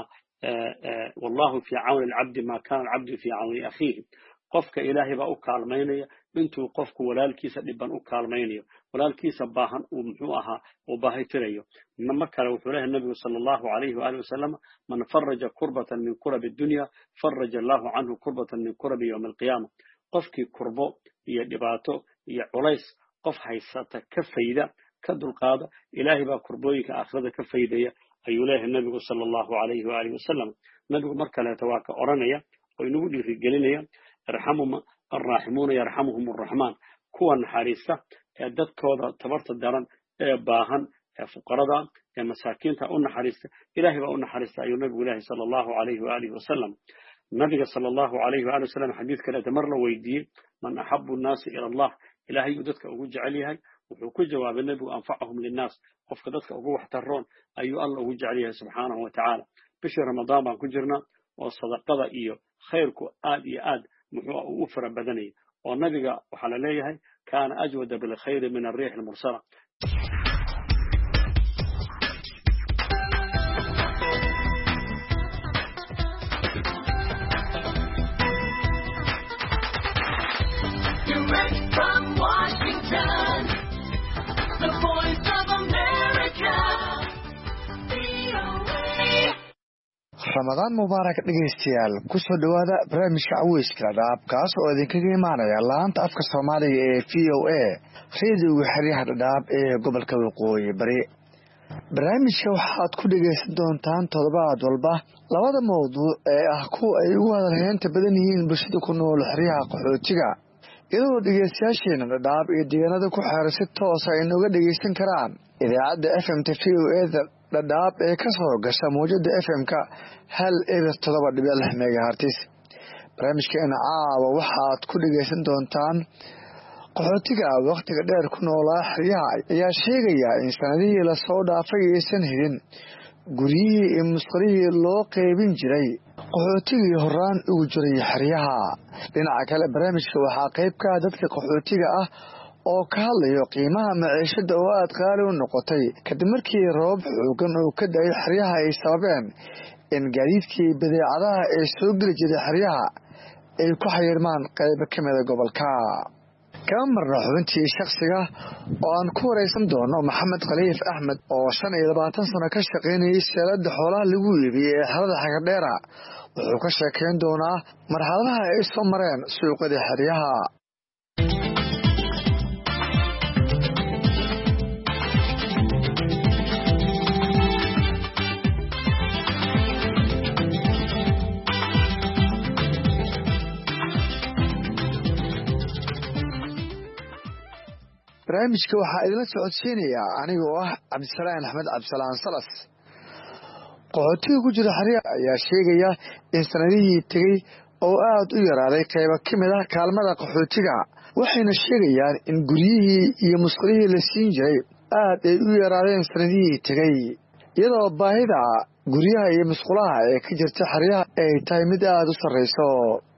wallahu fi awn al-abd ma kana al-abd fi awn akhihi qofka ilaahay baa u kaalmaynaya intuu qofku walaalkiisa dhiban u kaalmaynayo walaalkiisa baahan uu muxuu ahaa oo baahi tirayo nama kale wuxuu leeyahay nabigu sallallahu alayhi wa alihi wasallam man faraja kurbatan min kurab ad-dunya faraja Allahu anhu kurbatan min kurab yawm al-qiyamah qofkii kurbo iyo dhibaato iyo culays qof haysata ka fayda ka dulqaada ilaahay baa kurbooyinka aakhirada ka faydaya ayuu leeyahay nabigu sallallahu alayhi wa alihi wasallam nabigu markale tawaaka oranaya oo inagu dhiirigelinaya irhamuhum arrahimuuna yarhamuhum arrahman kuwa naxariista ee dadkooda tabarta daran ee baahan ee fuqarada ee masaakiinta u naxariista ilaahay baa u naxariista ayuu nabigu ilaahay sallallahu alayhi wa alihi wasallam nabiga sallallahu alayhi wa alihi wasallam xadiis kale tamar la weydiiyay man ahabbu an-nas ila Allah ilaahay uu dadka ugu jecel yahay wuxuu ku jawaabay nabigu anfa'uhum lin-nas qofka dadka ugu waxtaroon ayuu Allah ugu jecel yahay subhanahu wa ta'ala bishii ramadaan baan ku jirnaa oo sadaqada iyo khayrku aad iyo aad muxuu u fara badanay oo nabiga waxa la leeyahay kaana ajwada bil khayr min ar-riih al-mursala ramadaan mubaarak dhegeystayaal ku soo dhawaada barnaamijka caweyska dhadhaab kaas oo idinkaga imaanaya laanta afka soomaaliga ee v o a reediyoga xeryaha dhadhaab ee gobolka waqooyi bari barnaamijka waxaad ku dhegeysan doontaan toddobaad walba labada mawduuc ee ah kuwa ay ugu hadalheynta badan yihiin bulshada ku nool xeryaha qaxootiga iyadoo dhegeystayaasheena dhadhaab iyo deegaanada ku xeeran si toosa ay nooga dhegeysan karaan idaacadda f m t v o eda dhadhaab ee ka soo gasha mawjada f m-ka hal eber todoba dhibic lix megahartis barnaamijkeena caawa waxaad ku dhegeysan doontaan qaxootiga wakhtiga dheer ku noolaa xeryaha ayaa sheegaya in sanadihii lasoo dhaafay aysan helin guryihii iyo musqulihii loo qeybin jiray qaxootigii horaan ugu jiray xeryaha dhinaca kale barnaamijka waxaa qayb ka ah dadka qaxootiga ah oo ka hadlayo qiimaha maciishada oo aad qaali u noqotay kadib markii roobab xoogan oo ka da-ay xeryaha ay sababeen in gaadiidkii badeecadaha ee soo geli jiray xeryaha ay ku xayirmaan qaybo ka mida gobolka kama marna xubintii shakhsiga oo aan ku wareysan doono maxamed khaliif axmed oo shan iyo labaatan sano ka shaqaynayay seelada xoolaha lagu iibiyey ee xerada xagardheera wuxuu ka sheekeyn doonaa marxaladaha ay soo mareen suuqada xeryaha barnaamijka waxaa idinla socodsiinayaa anigoo ah cabdisalaan axmed cabdisalaan salas qaxootiga ku jira xeryaha ayaa sheegaya in sanadihii tegey oo aad u yaraaday qaybo ka mid ah kaalmada qaxootiga waxayna sheegayaan in guryihii iyo musqulihii la siin jiray aad ay u yaraadeen sanadihii tegey iyadoo baahida guryaha iyo musqulaha ee ka jirta xeryaha ay tahay mid aad u sarreyso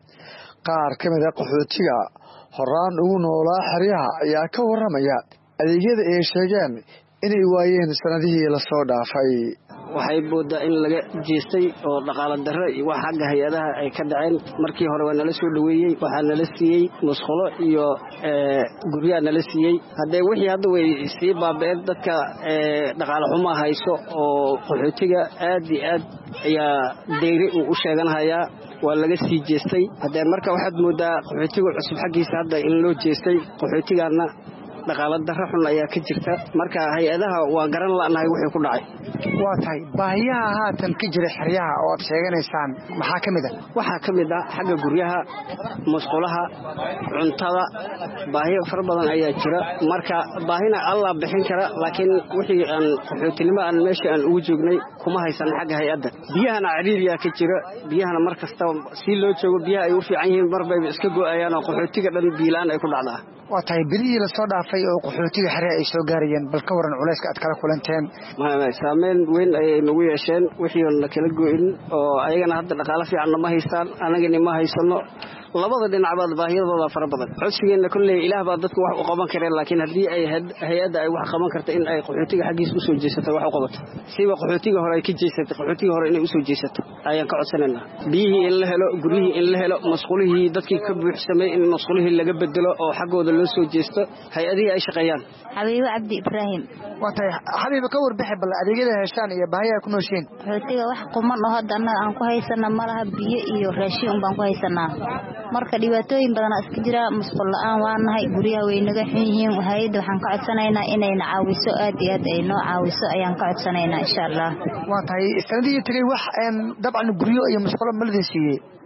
qaar ka mid a qaxootiga horaan ugu noolaa xeryaha ayaa ka warramaya adeegyada ay sheegeen inay waayeen sanadihii lasoo dhaafay waxay moodaa in laga jeestay oo dhaqaala darro iyo wax xagga hay-adaha ay ka dhaceen markii hore waa nala soo dhaweeyey waxaa nala siiyey musqulo iyo guryaha nala siiyey haddee wixii hadda way sii baaba-een dadka dhaqaale xumaa hayso oo qaxootiga aad iyo aad ayaa deyri uu u sheeganhayaa waa laga sii jeestay haddee marka waxaad moodaa qaxootiga cusub xaggiisa hadda in loo jeestay qaxootigaana dhaqaala darro xun ayaa ka jirta marka hay-adaha waa garan la'nahay wixii ku dhacay waa tahay baahiyaha haatan ka jira xeryaha oo aad sheeganaysaan maxaa ka mid ah waxaa ka mid ah xagga guryaha musqulaha cuntada baahiyo fara badan ayaa jira marka baahina allah bixin kara laakiin wixii aan qaxootinimo aan meesha aan ugu joognay kuma haysan xagga hay-adda biyahana cariiriyaa ka jira biyahana mar kasta si loo joogo biyaha ay u fiican yihiin mar bayba iska go-ayaan oo qaxootiga dhan biilaan ay ku dhacdaa waa tahay bilihii lasoo dhaafay oo qaxootiga xeryaha ay soo gaarayeen bal ka waran culayska aad kala kulanteen saameyn weyn ayay nagu yeesheen wixii na kala go-in oo ayagana hadda dhaqaalo fiicanna ma haystaan anagani ma haysano labada dhinacbaad baahiyadooda fara badan codsigeenna kolley ilaah baa dadku wax u qaban kareen laakiin haddii ay hay-adda ay wax qaban karta in ay qaxootiga xaggiisa usoo jeesato wax u qabato siba qaxootiga hore ay ka jeesatay qaxootiga hore inay usoo jeesato ayaan ka codsanaynaa biyihii in la helo guryihii in la helo masqulihii dadkii ka buuxsamay in masqulihii laga bedelo oo xaggooda loo soo jeesto hay-adihii ay shaqeeyaan xabiibo cabdi ibraahim waa tahay xabiibo ka warbixi bal adeegyada heshaan iyo baahiyaa ku nooshiin qaxootiga wax quman oo hadda annaga aan ku haysana malaha biyo iyo raashin un baan ku haysanaa marka dhibaatooyin badanaa iska jira musqul la-aan waa nahay guryaha way naga xun yihiin hay-adda waxaan ka codsanaynaa inayna caawiso aad iyo aad ay noo caawiso ayaan ka codsanaynaa insha allah waa tahay sanadihii tegey wax dabcan guryo iyo musqulo maladin siiyey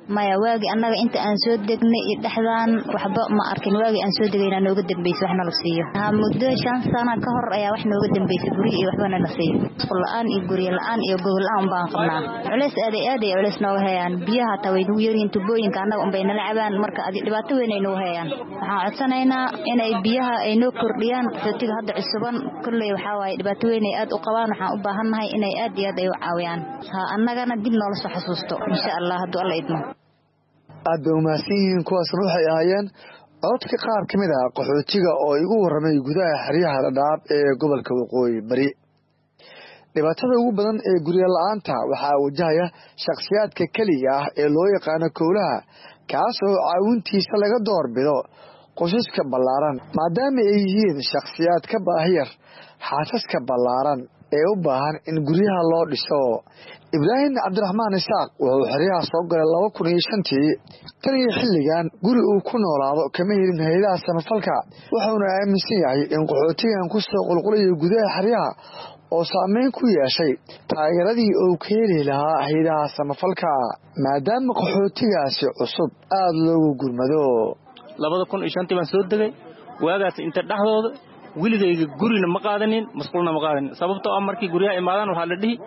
maya waagi annaga inta aan soo degnay dhaxdaan waxba ma arkin waagi aan soo degayna nooga dambeysay waxna la siiyo ha muddo shan sano ka hor ayaa wax nooga dambeysay guri iyo waxba la siiyo qollaan iyo guri la'aan iyo gobol aan baan qabnaa culays aad iyo aad culays noo hayaan biyaha taway ugu yareen tubooyinka annaga unbay nala cabaan marka adi dhibaato weyn ay noo hayaan waxaan codsanaynaa inay biyaha ay noo kordhiyaan xootiga hadda cusuban kullay waxa waay dhibaato weyn ay aad u qabaan waxaan u baahanahay inay aad iyo aad ay u caawiyaan ha annagana dib noola soo xasuusto insha Allah haddii Allah idmo aad bay umahadsanyihiin kuwaasna waxay ahaayeen codka qaar ka mid ah qaxootiga oo igu warramay gudaha xeryaha dhadhaab ee gobolka waqooyi bari dhibaatada ugu badan ee guryo la-aanta waxaa wajahaya shakhsiyaadka keliga ah ee loo yaqaano kowlaha kaas oo caawintiisa laga doorbido qosaska ballaaran maadaama ay yihiin shakhsiyaad ka baahiyar xaasaska ballaaran ee u baahan in guryaha loo dhiso ibraahim cabdiraxmaan isaaq wuxuu xeryaha soo galay laba kun iyo shantii tan iyo xilligan guri uu ku noolaado kama helin hayadaha samafalka wuxuuna aaminsan yahay in qaxootigan ku soo qulqulayo gudaha xeryaha oo saameyn ku yeeshay taageeradii uu ka heli lahaa hayadaha samafalka maadaama qaxootigaasi cusub aada loogu gurmado labada kun iyo shantii baan soo degay waagaas inta dhaxdooda wiligayga gurina ma qaadanin masquulna ma qaadanin sababtoo ah markii guryaha imaadaan waxaa la dhihi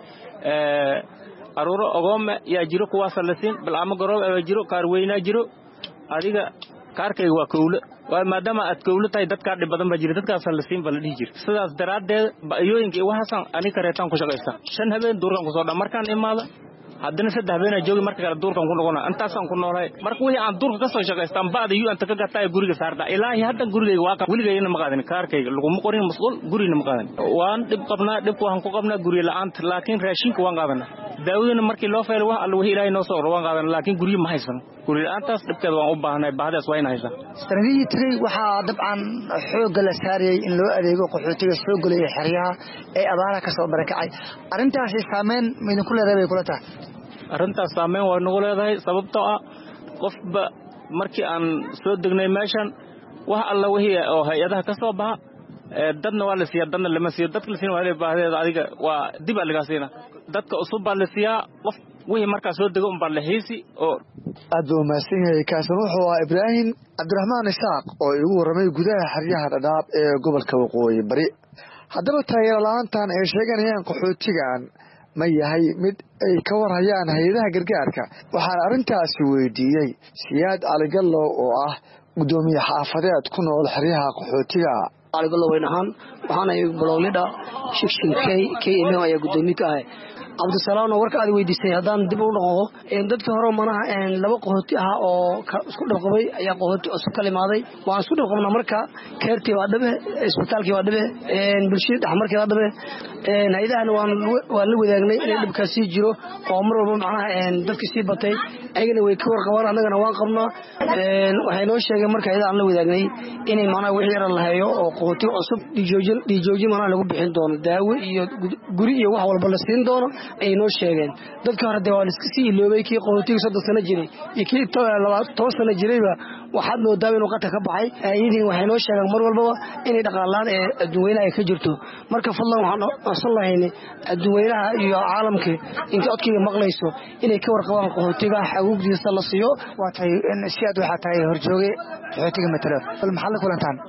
aruuro ogoome yaa jiro kuwaasa la siin balcamo garoob ayaa jiro kaar weynaa jiro adiga kaarkayga waa kowlo maadaama aad kowlo tahay dadkaa dhib badan baa jira dadkaasa la siin baa la dhihi jira sidaas daraaddeed ba'yooyinka waxaasan ani kareetaan ku shaqaysta shan habeen duurkan kusoo dha markaan imaada haddana saddex habeenaa joogi marka kale duurkan ku noqona intaasaan ku noolahay marka wixii aan duurka ka soo shaqaystaan ba'da yu anta ka gataa guriga saarta ilaahi haddan gurigayga waa weligayna ma qaadanin kaarkayga laguma qorin masquul gurina ma qaadanin waan dhib qabnaa dhibka waxaan ku qabnaa guryo la'aanta laakiin raashinka waan qaadanaa daawadana markii loo feelo wax alla wixii ilaahay noo soo oro waan qaadanaa laakiin guryo ma haysano guryo la'aantaas dhibkeeda waan u baahanahay baahdaas waa ina haysaa sanadihii tagay waxaa dabcan xoogga la saarayay in loo adeego qaxootiga soo gelaya xeryaha ee abaaraha ka soo barakacay arrintaasi saameyn ma idinku leedahay bay kula tahay arrintaas saameyn waa nagu leedahay sababtoo ah qofba markii aan soo degnay meeshan wax alla wixii oo hay-adaha ka soo baxa dadna waa la siiyaa dadna lama siiyo dadka la siina waa inay baahdeeda adiga waa dib aa lagaa siina dadka cusub baa la siiyaa qof wixii markaa soo dego unbaa la haysi oo aad buu umahadsan yahay kaasna wuxuu ahaa ibraahim cabdiraxmaan isaaq oo igu warramay gudaha xeryaha dhadhaab ee gobolka waqooyi bari haddaba taageero la-aantan ay sheeganayaan qaxootigan ma yahay mid ay ka warhayaan hay-adaha gargaarka waxaan arrintaasi weydiiyey siyaad caligallow oo ah guddoomiye xaafadeed ku nool xeryaha qaxootiga caligallow weyn ahaan waxaana baloolidha shikshin k k m ayaa guddoomiye ka ahay cabdisalaam oo warka aad weydiisay haddaan dib u noqdo dadkii hore manaha laba qaxooti ah oo isku dhabqabay ayaa qaxooti cusub ka limaaday waan isku dhabqabnaa marka keertii waa dhabe isbitaalkii waa dhabe bulshada dhexmarkii waa dhabe hay-adahana waan la wadaagnay inay dhibkaas sii jiro oo mar walba macnaha dadkii sii batay ayagana way ka warqabaan annagana waan qabnaa waxay noo sheegeen marka hay-adaha aan la wadaagnay inay macnaha wixii yara la hayo oo qaxooti cusub dhiijoojin dhiijoojin macnaha lagu bixin doono daawo iyo guri iyo wax walba la siin doono ay noo sheegeen dadkii hore dee waa laiska sii iloobay kii qaxootiga soddon sano jiray iyo kii toban sano jirayba waxaad moodaaba inuu qata ka baxay ayadiin waxay noo sheegaan mar walbaba inay dhaqaalaan ee adduunweynaha ay ka jirto marka fadlan waxaan codsan lahaynay adduunweynaha iyo caalamka inta codkayga maqlayso inay ka warqabaan qaxootiga xaguugdiisa la siiyo waa tahay si aad waxaa tahay horjooge qaxootiga matalo bal maxaa la kulantaan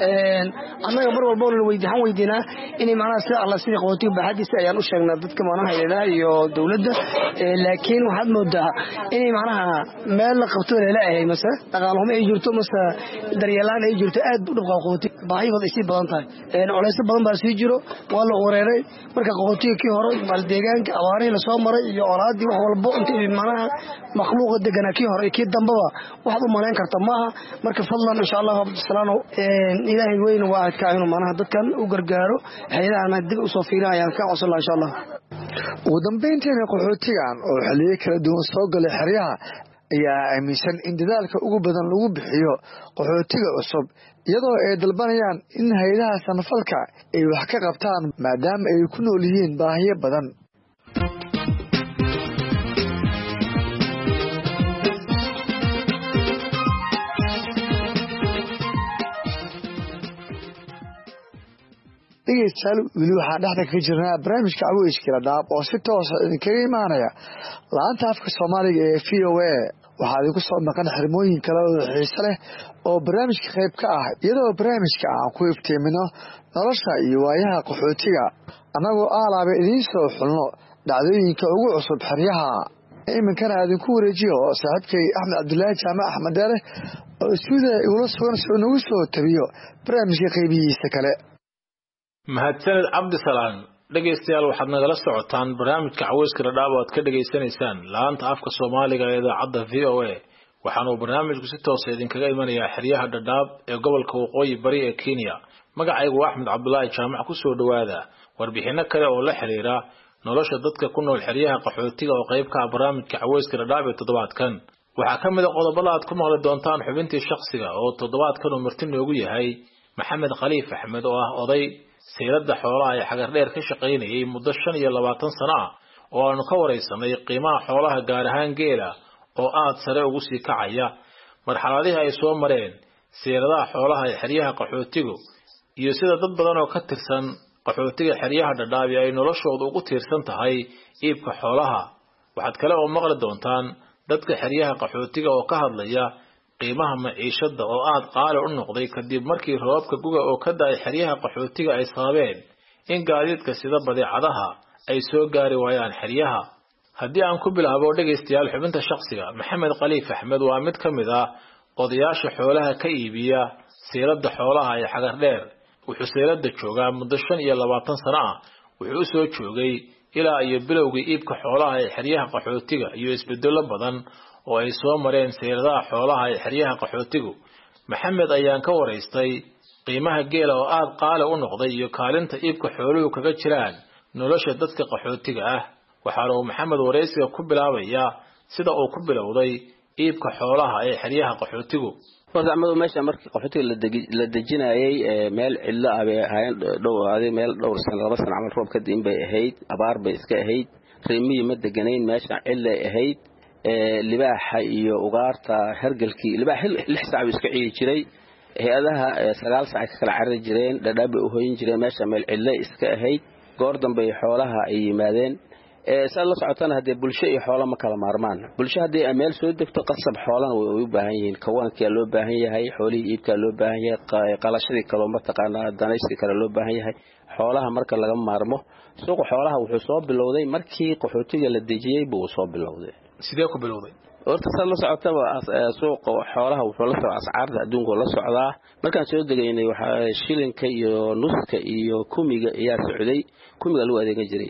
annaga mar walba waxaan weydiinaa inay macnaha sida alla sidii qaxootiga baaxadiisa ayaan u sheegnaa dadka macnaha hay'adaha iyo dawladda laakiin waxaad moodaa inay macnaha meel la qabto leela ahay mase dhaqaalahumo ay jirto mase daryeelaan ay jirto aad u dhibqa qaxootiga baahiyahooda ay sii badan tahay culaysyo badan baa sii jiro waa la wareeray marka qaxootiga kii hore maaldeegaanka abaarihii lasoo maray iyo olaadii wax walbo inta macnaha makhluuqa deganaa kii hore kii dambaba waxaad u malayn karta maaha marka fadlan insha allahu cabdisalaano ilaahay weyne waa adkaa inuu macnaha dadkan u gargaaro hay-adahana dib u soo fiirin ayaan ka codsan laha insha allah ugu dambayntiina qaxootigan oo xilliyo kala duwan soo galay xeryaha ayaa aaminsan in dadaalka ugu badan lagu bixiyo qaxootiga cusub iyadoo ay dalbanayaan in hay-adaha samafalka ay wax ka qabtaan maadaama ay ku nool yihiin baahiyo badan dhegeystayaal weli waxaan dhexda kaga jirnaa barnaamijka caweyska dhadhaab oo si toosa idinkaga imaanaya la-anta afka soomaaliga ee v o a waxaa idinku soo maqan xirmooyin kale oo xiise leh oo barnaamijka qayb ka ah iyadoo barnaamijka aan ku iftiimino nolosha iyo waayaha qaxootiga annagoo aalaaba idiin soo xulno dhacdooyinka ugu cusub xeryaha. iminkana aadinku wareejiyo saaxiibkay axmed cabdulaahi jaamac axmed deere oo istuudiga igula sugan si uu nagu soo tabiyo barnaamijka qaybihiisa kale. mahadsaned cabdisalaan. dhegaystayaal waxaad nagala socotaan barnaamijka caweyska dhadhaab oo aad ka dhegaysanaysaan laanta afka soomaaliga ee idaacadda v o a waxaanuu barnaamijku si toosa idinkaga imanayaa xeryaha dhadhaab ee gobolka waqooyi bari ee kenya. magacaygu waa axmed cabdulaahi jaamac. ku soo dhowaada warbixino kale oo la xiriira nolosha dadka ku nool xeryaha qaxootiga oo qayb ka ah barnaamijka caweyska dhadhaab ee toddobaadkan. waxaa ka mid a qodobada aad ku maqli doontaan xubintii shakhsiga oo toddobaadkan uu marti noogu yahay maxamed khaliif axmed oo ah oday sayladda xoolaha ee xagardheer ka shaqaynayay muddo shan iyo labaatan sano ah oo aanu ka waraysanay qiimaha xoolaha gaar ahaan geela oo aad sare ugu sii kacaya, marxaladihii ay soo mareen sayladaha xoolaha ee xeryaha qaxootigu iyo sida dad badan oo ka tirsan qaxootiga xeryaha dhadhaabi ay noloshooda ugu tiirsan tahay iibka xoolaha. waxaad kale oo maqli doontaan dadka xeryaha qaxootiga oo ka hadlaya qiimaha maciishada oo aad qaali u noqday kadib markii roobabka guga oo ka da'ay xeryaha qaxootiga ay sababeen in gaadiidka sida badeecadaha ay soo gaari waayaan xeryaha. haddii aan ku bilaabo dhegaystayaal xubinta shakhsiga, maxamed khaliif axmed waa mid ka mid ah odayaasha xoolaha ka iibiya sayladda xoolaha ee xagardheer. wuxuu sayladda joogaa muddo shan iyo labaatan sano ah. wuxuu u soo joogay ilaa iyo bilowgii iibka xoolaha ee xeryaha qaxootiga iyo isbeddelo badan oo ay soo mareen sayladaha xoolaha ee xeryaha qaxootigu. maxamed ayaan ka waraystay qiimaha geela oo aad qaali u noqday iyo kaalinta iibka xooluhu kaga jiraan nolosha dadka qaxootiga ah. waxaana uu maxamed waraysiga ku bilaabayaa sida uu ku bilowday iibka xoolaha ee xeryaha qaxootigu. wardaamadu meesha markii qaxootiga la dejinayay meel cidlo ah bay ahaayeen dhowaaday meel dhowr sano laba sano camal roob kadib bay ahayd, abaar bay iska ahayd, reemiyi ma deganayn, meesha cidlo ay ahayd. libaaxa iyo ugaarta hergalkii libaax lix saac iska ciidi jiray, hay-adaha sagaal saac ka kala carari jireen, dhadhaab bay u hoyin jireen, meesha meel cidlo iska ahayd. goor dambe xoolaha ay yimaadeen. saad la socotana haddee bulsho iyo xoolo ma kala maarmaan. bulsho haddii ay meel soo degto qasab xoolana way u baahan yihiin, kawaankia loo baahan yahay, xoolihii iibkaa loo baahan yahay, qalashadii kaloo mataqaanaa danaysi kale loo baahan yahay. xoolaha marka laga maarmo suuqa xoolaha wuxuu soo bilowday markii qaxootiga la dejiyey buu soo bilowday. sidee ku bilowday? horta saad la socotaba suuqa xoolaha wuxuu la socdaa ascaarta adduunka la socdaa. markaan soo degaynay waxaa shilinka iyo nuska iyo kumiga ayaa socday. kumiga lagu adeegan jiray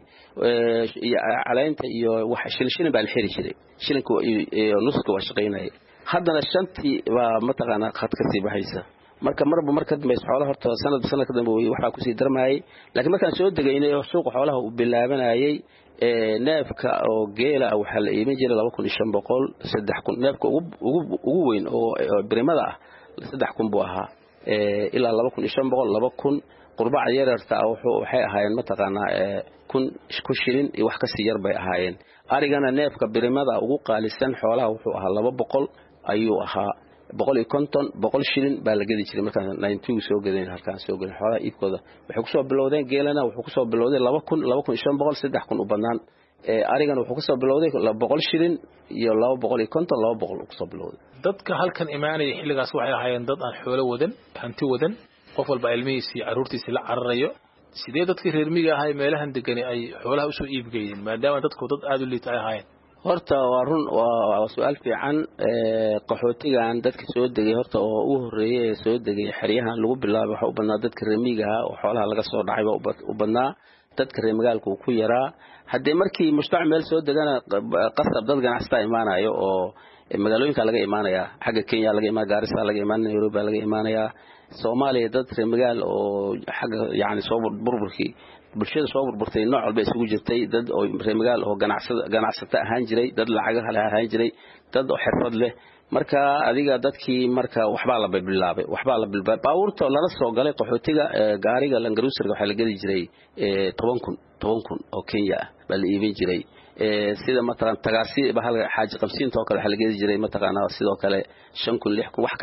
caleynta iyo wax shilin baa la xiri jiray, shilinka iyo nuska waa shaqaynayay. haddana shantii baa mataqaanaa khad ka sii baxaysa. marka marba marka dambe xoolaha horta sanad sanad ka dambe waxaa ku sii darmayay. laakiin markaan soo degaynay suuqa xoolaha uu bilaabanayay neefka oo geela waxaa la iibin jiray laba kun iyo shan boqol saddex kun. neefka ugu weyn oo birimada ah saddex kun buu ahaa ilaa laba kun iyo shan boqol laba kun. qurbaca yaryarta waxay ahaayeen mataqaanaa kun ku shilin iyo wax kasii yar bay ahaayeen. arigana neefka birimada ugu qaalisan xoolaha wuxuu ahaa laba boqol ayuu ahaa, boqol iyo konton boqol shilin baa la gedi jiray. markaan ninety soo gadeen halkaan soo gadeen xoolaha iibkooda waxay ku soo bilowdeen. geelana wuxuu ku soo bilowday laba kun laba kun iyo shan boqol saddex kun u badnaan. arigana wuxuu ku soo bilowday boqol shilin iyo laba boqol iyo konton laba boqol ku soo bilowday. dadka halkan imaanaya xilligaas waxay ahaayeen dad aan xoolo wadan, hanti wadan, qof walba ilmihiisii caruurtiisii la cararayo. sidee dadkii reer miyiga ahay meelahan degani ay xoolaha usoo iibgeeyeen maadaama dadku dad aada u liita ay ahaayeen? horta waa run, waa su-aal fiican. qaxootigan dadka soo degay horta oo ugu horeeyay ee soo degay xeryahan lagu bilaabay waxa u badnaa dadka reer miyiga ah oo xoolaha laga soo dhacay u badnaa. dadka reer magaalka uu ku yaraa. haddii markii mujtamac meel soo degana qasab dad ganacsataa imaanayo oo magaalooyinka laga imaanayaa, xagga Kenya laga imaan, Garissa laga imaan, Nairobi laga imaanayaa. Soomaaliya dad reer magaal oo xagga yani soo burburkii bulshada soo burburtay nooc walba isugu jirtay. dad oo reer magaal oo ganacsada ganacsata ahaan jiray, dad lacagaha leh ahaan jiray, dad oo xirfad leh. marka adiga dadkii marka waxba la bilaabay waxba la bilaabay baabuurta lala soo galay qaxootiga. gaariga Langaruusiga waxa la gadi jiray toban kun toban kun oo Kenya ah baa la iibin jiray. sida mataqaan tagaasi bahal xaaji qabsiinta oo kale waxa la gadi jiray mataqaan sidoo kale shan kun lix kun wax ka yar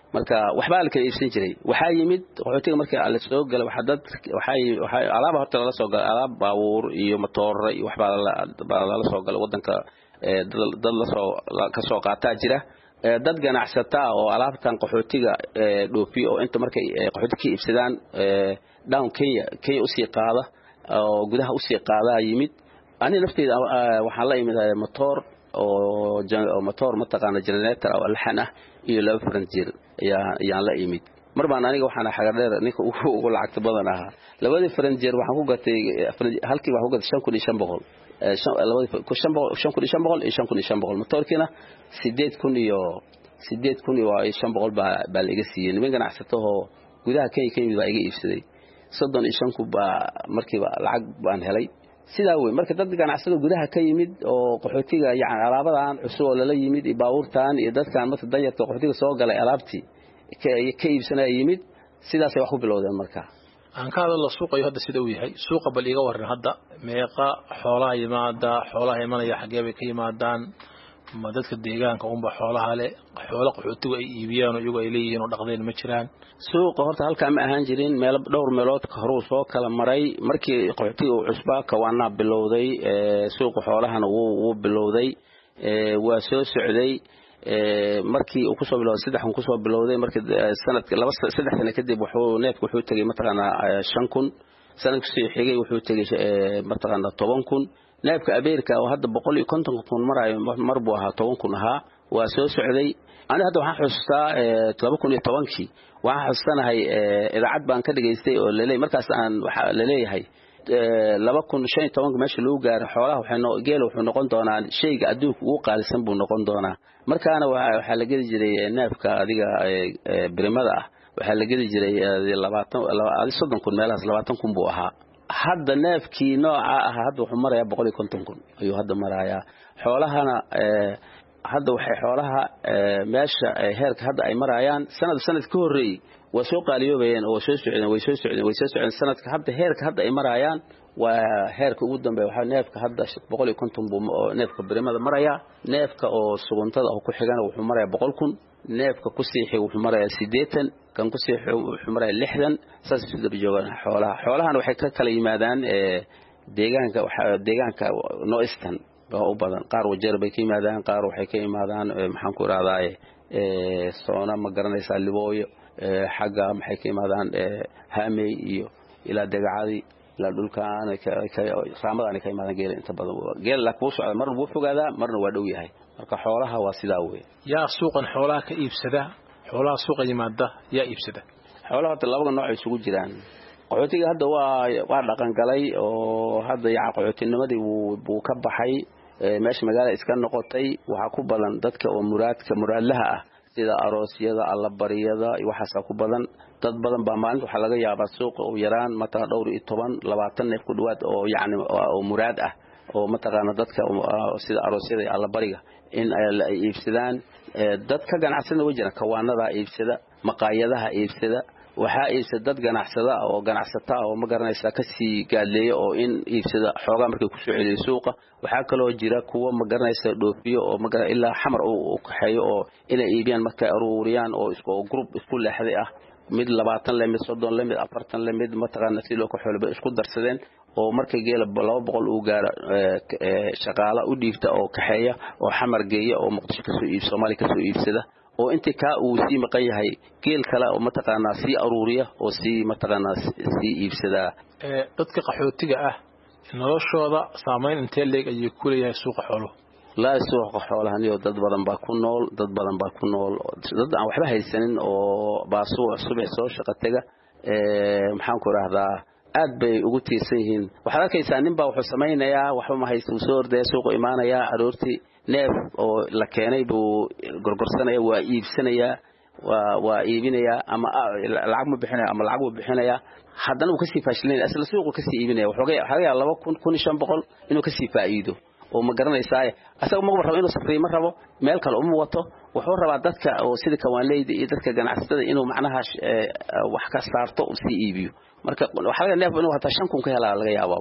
marka waxba la kala iibsan jiray waxa yimid qaxootiga markii la soo galay waxa dad waxay waxay alaab horta la soo galay alaab baabuur iyo matoor iyo waxba la soo galay wadanka dad la soo ka soo qaata jira dad ganacsata oo alaabtan qaxootiga dhoofiyo oo inta markay qaxootiga ka iibsadaan down Kenya Kenya u sii qaada oo gudaha u sii qaada yimid ani naftayda waxaan la imid matoor oo matoor mataqaana generator oo alxan ah iyo laba faranjeer ayaan la imid mar baan aniga waxaan xaga dheer ninka ugu lacagta badan ahaa labadii faranjeer waxaan ku gatay halkii waxaan ku gatay shan kun iyo shan boqol labadii shan kun iyo shan boqol iyo shan kun iyo shan boqol matoorkina sideed kun iyo sideed kun iyo shan boqol baa la iga siiyay niman ganacsato oo gudaha Kenya ka yimid baa iga iibsaday soddon iyo shan kun baa markiiba lacag baan helay sidaa way marka dad ganacsado gudaha ka yimid oo qaxootiga yacan alaabadan cusub oo la yimid iyo baabuurtan iyo dadkan marka danyarta qaxootiga soo galay alaabtii ka iibsanay yimid sidaas ay wax ku bilowdeen marka aan ka hadlo suuqa hadda sida uu yahay suuqa bal iga waran hadda meeqa xoolaha yimaada xoolaha imanaya xagee bay ka yimaadaan ma dadka deegaanka umba xoolaha leh xoolo qaxootiga ay iibiyaan iyagu ay leeyihiin oo dhaqdeen ma jiraan suuqa horta halka ma ahaan jirin meel dhowr meelood ka hor soo kala maray markii qaxootiga uu cusbaa kawana bilowday suuqa xoolahana uu bilowday waa soo socday markii uu ku soo bilowday saddex kun ku soo bilowday markii sanadka laba saddex sano kadib wuxuu neefku wuxuu tagay mataqaana shan kun sanadkii xigay wuxuu tagay mataqaana toban kun neefka abeerka oo hadda boqol iyo konton kun marayo mar buu ahaa toban kun ahaa waa soo socday ani hadda waxaan xustaa laba kun iyo tobankii waxaan xustanahay idaacad baan ka dhageystay oo leeyahay markaas aan waxa leeyahay laba kun iyo shan iyo toban meesha loo gaaray xoolaha waxay noo geel wuxuu noqon doonaa shayga adduunka ugu qaalisan buu noqon doonaa markaana waxa la geli jiray neefka adiga birimada ah waxa la geli jiray labaatan soddon kun meelahaas labaatan kun buu ahaa hadda neefkii nooca ah hadda wuxuu marayaa boqol iyo konton kun ayuu hadda marayaa xoolahana hadda waxay xoolaha meesha heerka hadda ay marayaan sanad sanad ka horeeyay waa soo qaaliyoobeen oo soo socdeen way soo socdeen way soo socdeen sanadka hadda heerka hadda ay marayaan waa heerka ugu dambeeya waxa neefka hadda boqol iyo konton buu neefka birimada maraya neefka oo suguntada oo ku xigana wuxuu marayaa boqol kun neefka ku siixay wuxuu marayaa siddeetan kan ku siixay wuxuu marayaa lixdan saas sidoo joogan xoolaha xoolahana waxay ka kala yimaadaan deegaanka waxa deegaanka Northeastern oo u badan qaar wajeer bay ka yimaadaan qaar waxay ka yimaadaan maxaan ku raadaaye ee soona ma garanaysaa libooyo xagga maxay ka yimaadaan haamey iyo ila dagacadi ila dhulkaan raamadan ka yimaadaan geel inta badan geel la ku socda marna wuu fogaadaa marna waa dhow yahay marka xoolaha waa sidaa weey yaa suuqan xoolaha ka iibsada xoolaha suuqa yimaada yaa iibsada xoolaha hadda laba nooc isugu jiraan qaxootiga hadda waa waa dhaqan galay oo hadda yaa qaxootinimadii wuu ka baxay meesha magaalada iska noqotay waxa ku badan dadka oo muraadka muraadlaha ah sida aroosyada alla bariyada waxa ku badan dad badan baa maalinta waxa laga yaabaa suuqa oo yaraan mata dhowr iyo toban labaatan neef ku dhawaad oo yaani oo muraad ah oo mataqaana dadka sida aroosyada alla bariga in ay iibsadaan dadka ganacsada wajina kawaanada iibsada maqaayadaha iibsada waxa iibsada dad ganacsada oo ganacsata oo ma garanaysa ka sii gaadleeyo oo in iibsada xoogaa markay ku soo celiyo suuqa waxa kale oo jira kuwa ma garanaysa dhoofiyo oo ma garan ilaa xamar oo kaxeeyo oo inay iibiyaan markay aruuriyaan oo isku group isku leexday ah mid labaatan le mid soddon le mid afartan le mid mataqaana si loo ka xoolba isku darsadeen oo markay geela laba boqol uu gaaro shaqaala u dhiibta oo kaxeeya oo xamar geeya oo muqdisho ka soo iib Soomaali ka soo iibsada oo intii ka uu sii maqan yahay geel kale oo mataqaana si aruuriya oo si mataqaana si iibsada ee dadka qaxootiga ah noloshooda saameyn intee leeg ay ku leeyahay suuqa xoolo la suuqa xoolaha iyo dad badan baa ku nool dad badan baa ku nool dad aan waxba haysanin oo baasuuq subax soo shaqo taga ee maxaan ku raahdaa aad bay ugu tiirsan yihiin waxa arkaysaa nin baa wuxuu sameeynaya waxba ma haysto soo orday suuqa imaanaya aroortii neef oo la keenay buu gorgorsanaya waa iibsanaya waa waa iibinaya ama lacag ma bixinaya ama lacag uu bixinaya haddana uu ka sii faashilin asla suuqa ka sii iibinaya wuxuu xagaa laba kun kun iyo shan boqol inuu ka sii faa'iido oo ma garanaysaa asaga ma rabo inuu safriyo ma rabo meel kale uma wato wuxuu rabaa dadka oo sida kawaanleyda iyo dadka ganacsatada inuu macnaha wax ka saarto oo sii iibiyo marka waxa laga neef inuu hata shan kun ka helaa laga yaabo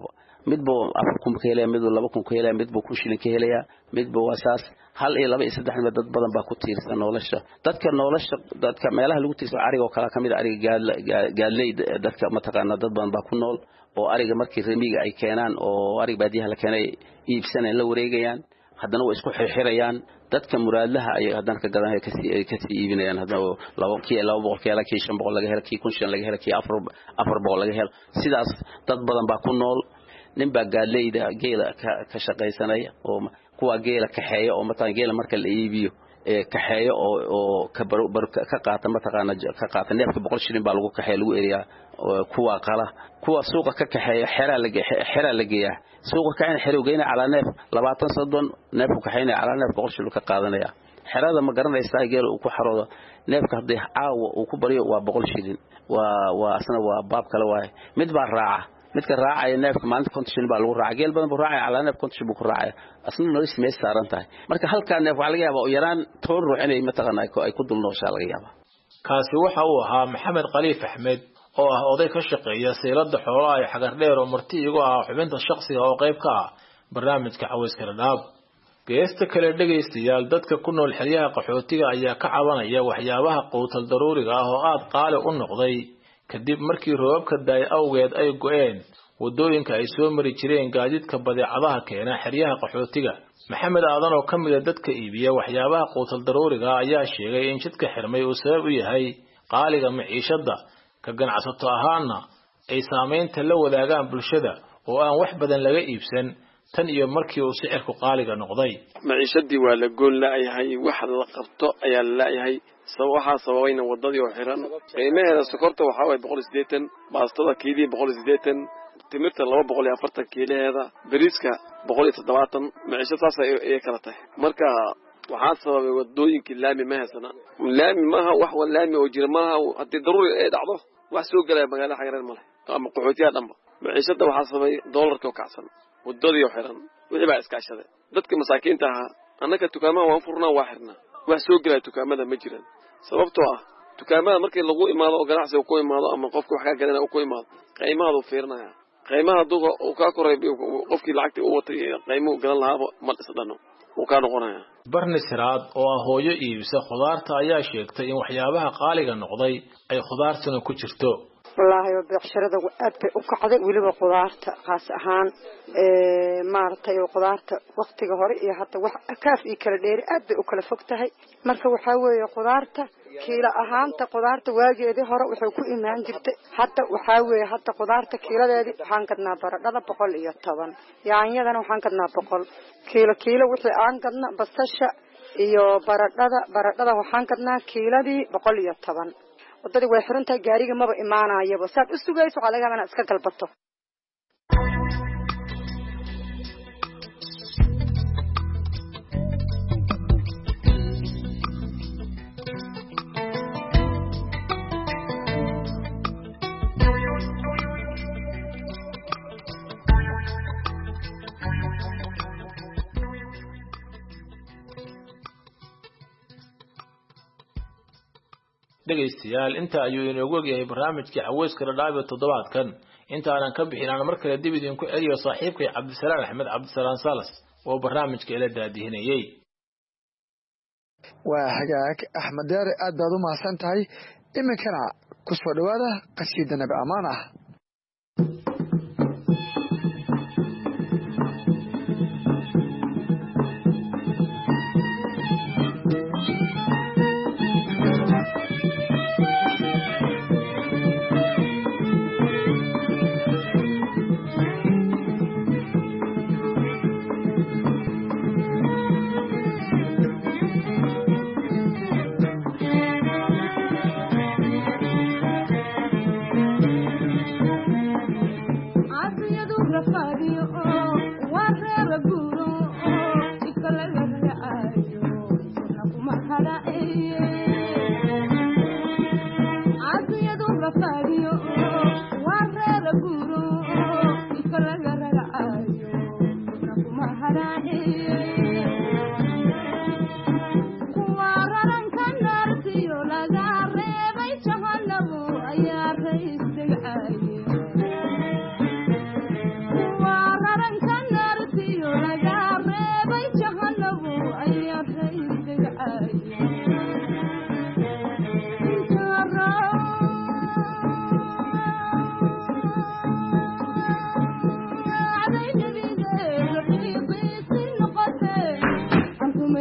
midba afar kun ka helaya midba laba kun ka helaya midba kun shilin ka helaya midba wasaas hal iyo laba iyo saddex dad badan baa ku tiirsan nolosha dadka nolosha dadka meelaha lagu tiirsan ariga oo kala kamid ariga gaadley dadka mataqaana dad badan baa ku nool oo ariga markii remiga ay keenaan oo ariga baadiyaha la keenay iibsanayaan la wareegayaan haddana way isku xirxirayaan dadka muraadlaha ay haddana ka gadanaya ka sii ka sii iibinayaan haddana laba kii laba boqol kii kii shan boqol laga helo kii kun shan laga helo kii afar afar boqol laga helo sidaas dad badan baa ku nool nin baa gaadleyda geela ka shaqaysanaya oo kuwa geela kaxeeyo oo mataan geela marka la iibiyo ee kaxeeyo oo oo ka bar ka qaata mataqaana ka qaata neefka boqol shilin baa lagu kaxeeyo lagu eriyaa kuwa qala kuwa suuqa ka kaxeeyo xira la xira la geeyaa suuqa ka in xirowgeena cala neef labaatan soddon neef ku kaxeeyna cala neef boqol shilin ka qaadanaya xirada ma garanaysaa geela uu ku xaroodo neefka hadii caawa uu ku bariyo waa boqol shilin waa waa asna waa baab kale waay mid baa raaca midka raacay neefka maalinta konton shilin baa lagu raacay geel badan buu raacay cala neef konton shilin buu ku raacay asna noloshiisa mees saaran tahay marka halka neef waxa laga yaabaa oo yaraan toban ruux inay mataqaana ay ku dul nooshaa laga yaabaa kaasi waxa uu ahaa maxamed khaliif axmed oo ah oday ka shaqeeya seelada xoolaha ay xagar dheer oo marti igu ah xubinta shakhsiga oo qayb ka ah barnaamijka Caweyska Dhadhaab geesta kale dhageystayaal dadka ku nool xeryaha qaxootiga ayaa ka cabanaya waxyaabaha quutal daruuriga ah oo aad qaali u noqday kadib markii roobabka daay awgeed ay go'een wadooyinka ay soo mari jireen gaadiidka badeecadaha keena xeryaha qaxootiga maxamed aadan oo kamid ah dadka iibiya waxyaabaha quutal daruuriga ayaa sheegay in jidka xirmay uu sabab u yahay qaaliga maciishada ka ganacsato ahaana ay saameynta la wadaagaan bulshada oo aan wax badan laga iibsan tan iyo markii uu sicirku qaaliga noqday maciishadii waa la gool laayahay wax la qabto ayaa la laayahay waxa sababayna wadadii oo xiran qiimaheeda sokorta waxa way boqol iyo siddeetan baastada kiidii boqol iyo siddeetan timirta laba boqol iyo afartan kiilaheeda bariiska boqol iyo toddobaatan maciishada saas ay kala tahay marka waxaa sababay wadooyinkii laami ma haysana laami maaha wax wal laami oo jira maaha hadii daruuri ay dhacdo wax soo galay magaalada xageer ma leh ama qaxootiga dhanba maciishada waxaa sababay doolarka oo kacsan wadadii oo xiran wixii baa iska cashaday dadka masaakiinta ah annaka dukaamaha waan furnaa waa xirnaa wax soo galay dukaamada ma jiraan sababtoo ah dukaamada markii lagu imaado oo ganacsi uu ku imaado ama qofku wax ka gadanaya uu ku imaado qiimaha uu fiirinaya qiimaha duqa uu ka koray qofkii lacagta uu watay qiimuhu galan lahaa ma isdhano uu ka noqonaya barni siraad oo ah hooyo iibisa khudaarta ayaa sheegtay in waxyaabaha qaaliga noqday ay khudaartuna ku jirto والله بيعشرده وقت وكعده ولبا قدارته خاص ahaan ee maartay qudaarta waqtiga hore iyo hatta wax akaaf iyo kala dheeri aad bay u kala fogtahay marka waxa weeye qudaarta kiila ahaanta qudaarta waageedii hore wuxuu ku imaan jirtay hatta waxa weeye hatta qudaarta kiiladeedii waxaan gadnaa baradhada boqol iyo toban yaanyadana waxaan gadnaa boqol kiilo kiilo wixii aan gadna basasha iyo baradhada baradhada waxaan gadnaa kiiladii boqol iyo toban wadada way xirantahay gaariga maba imaanayaba saad u sugayso waxa laga yaabaa inaad iska galbato dhageystayaal inta ayuu inoogu ogyahay barnaamijkii Caweyska Dhadhaab ee toddobaadkan inta aanan ka bixin aan mar kale dib idin ku celiyo saaxiibkay Cabdisalaam Axmed Cabdisalaam Salas oo barnaamijka ila daadihinayay waa hagaag Axmed Deere aad baad u mahadsan tahay iminkana ku soo dhawaada qasiida nabi amaan ah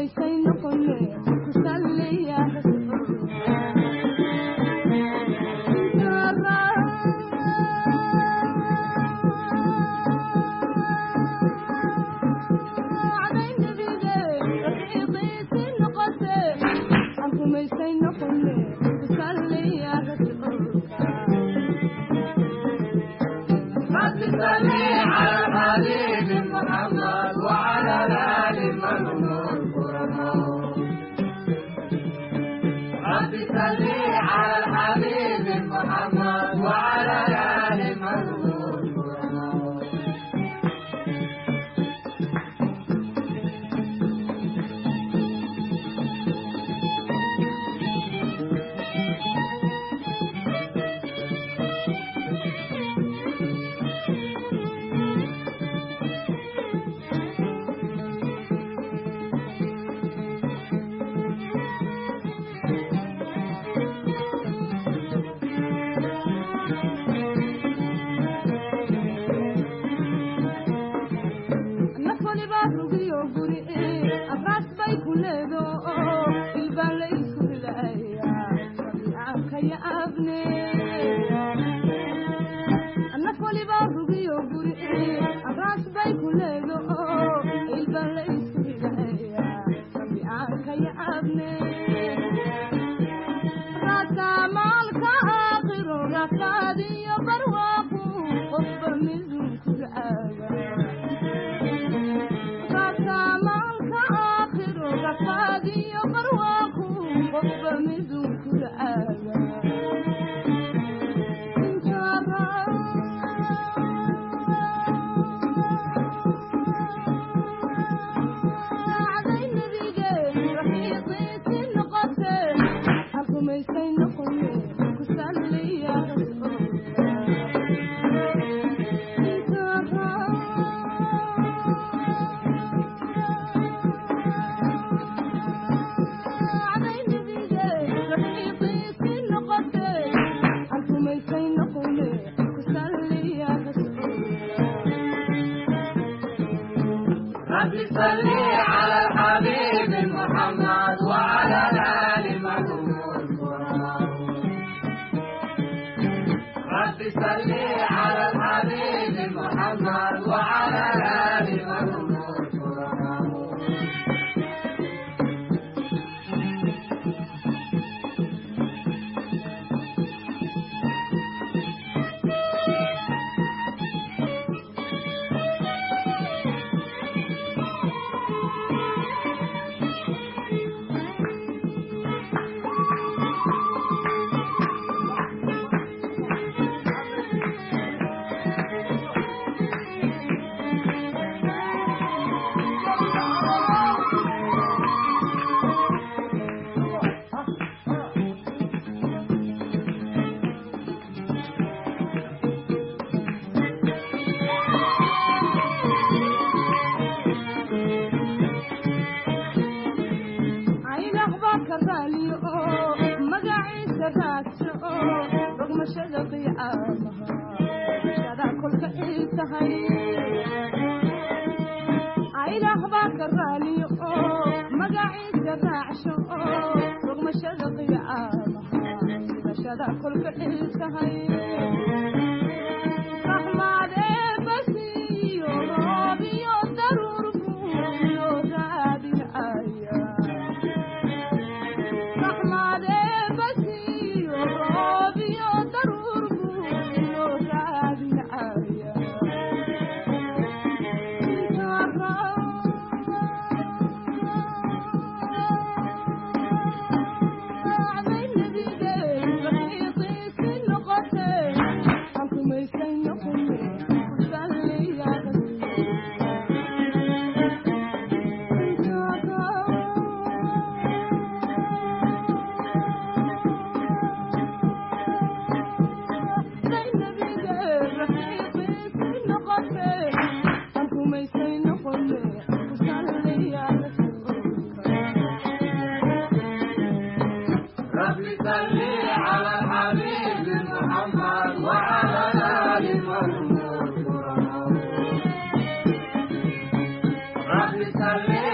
صل على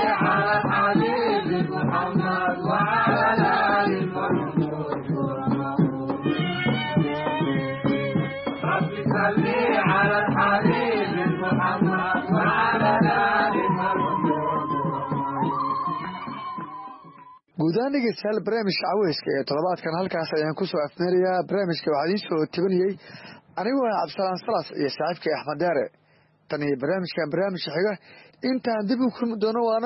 الحبيب محمد وعلى آل محمود رب صل على الحبيب محمد وعلى آل محمود guud ahaan dhegeystayaal barnaamijka caweyska ee toddobaadkan halkaas ayaan ku soo afmeerayaa barnaamijka waxaa idiin soo tabanayey anigu ah cabdisalaan salas iyo saaxiibkay axmed deere tan iyo barnaamijkan barnaamijka xiga intaan dib u kulmi doono waana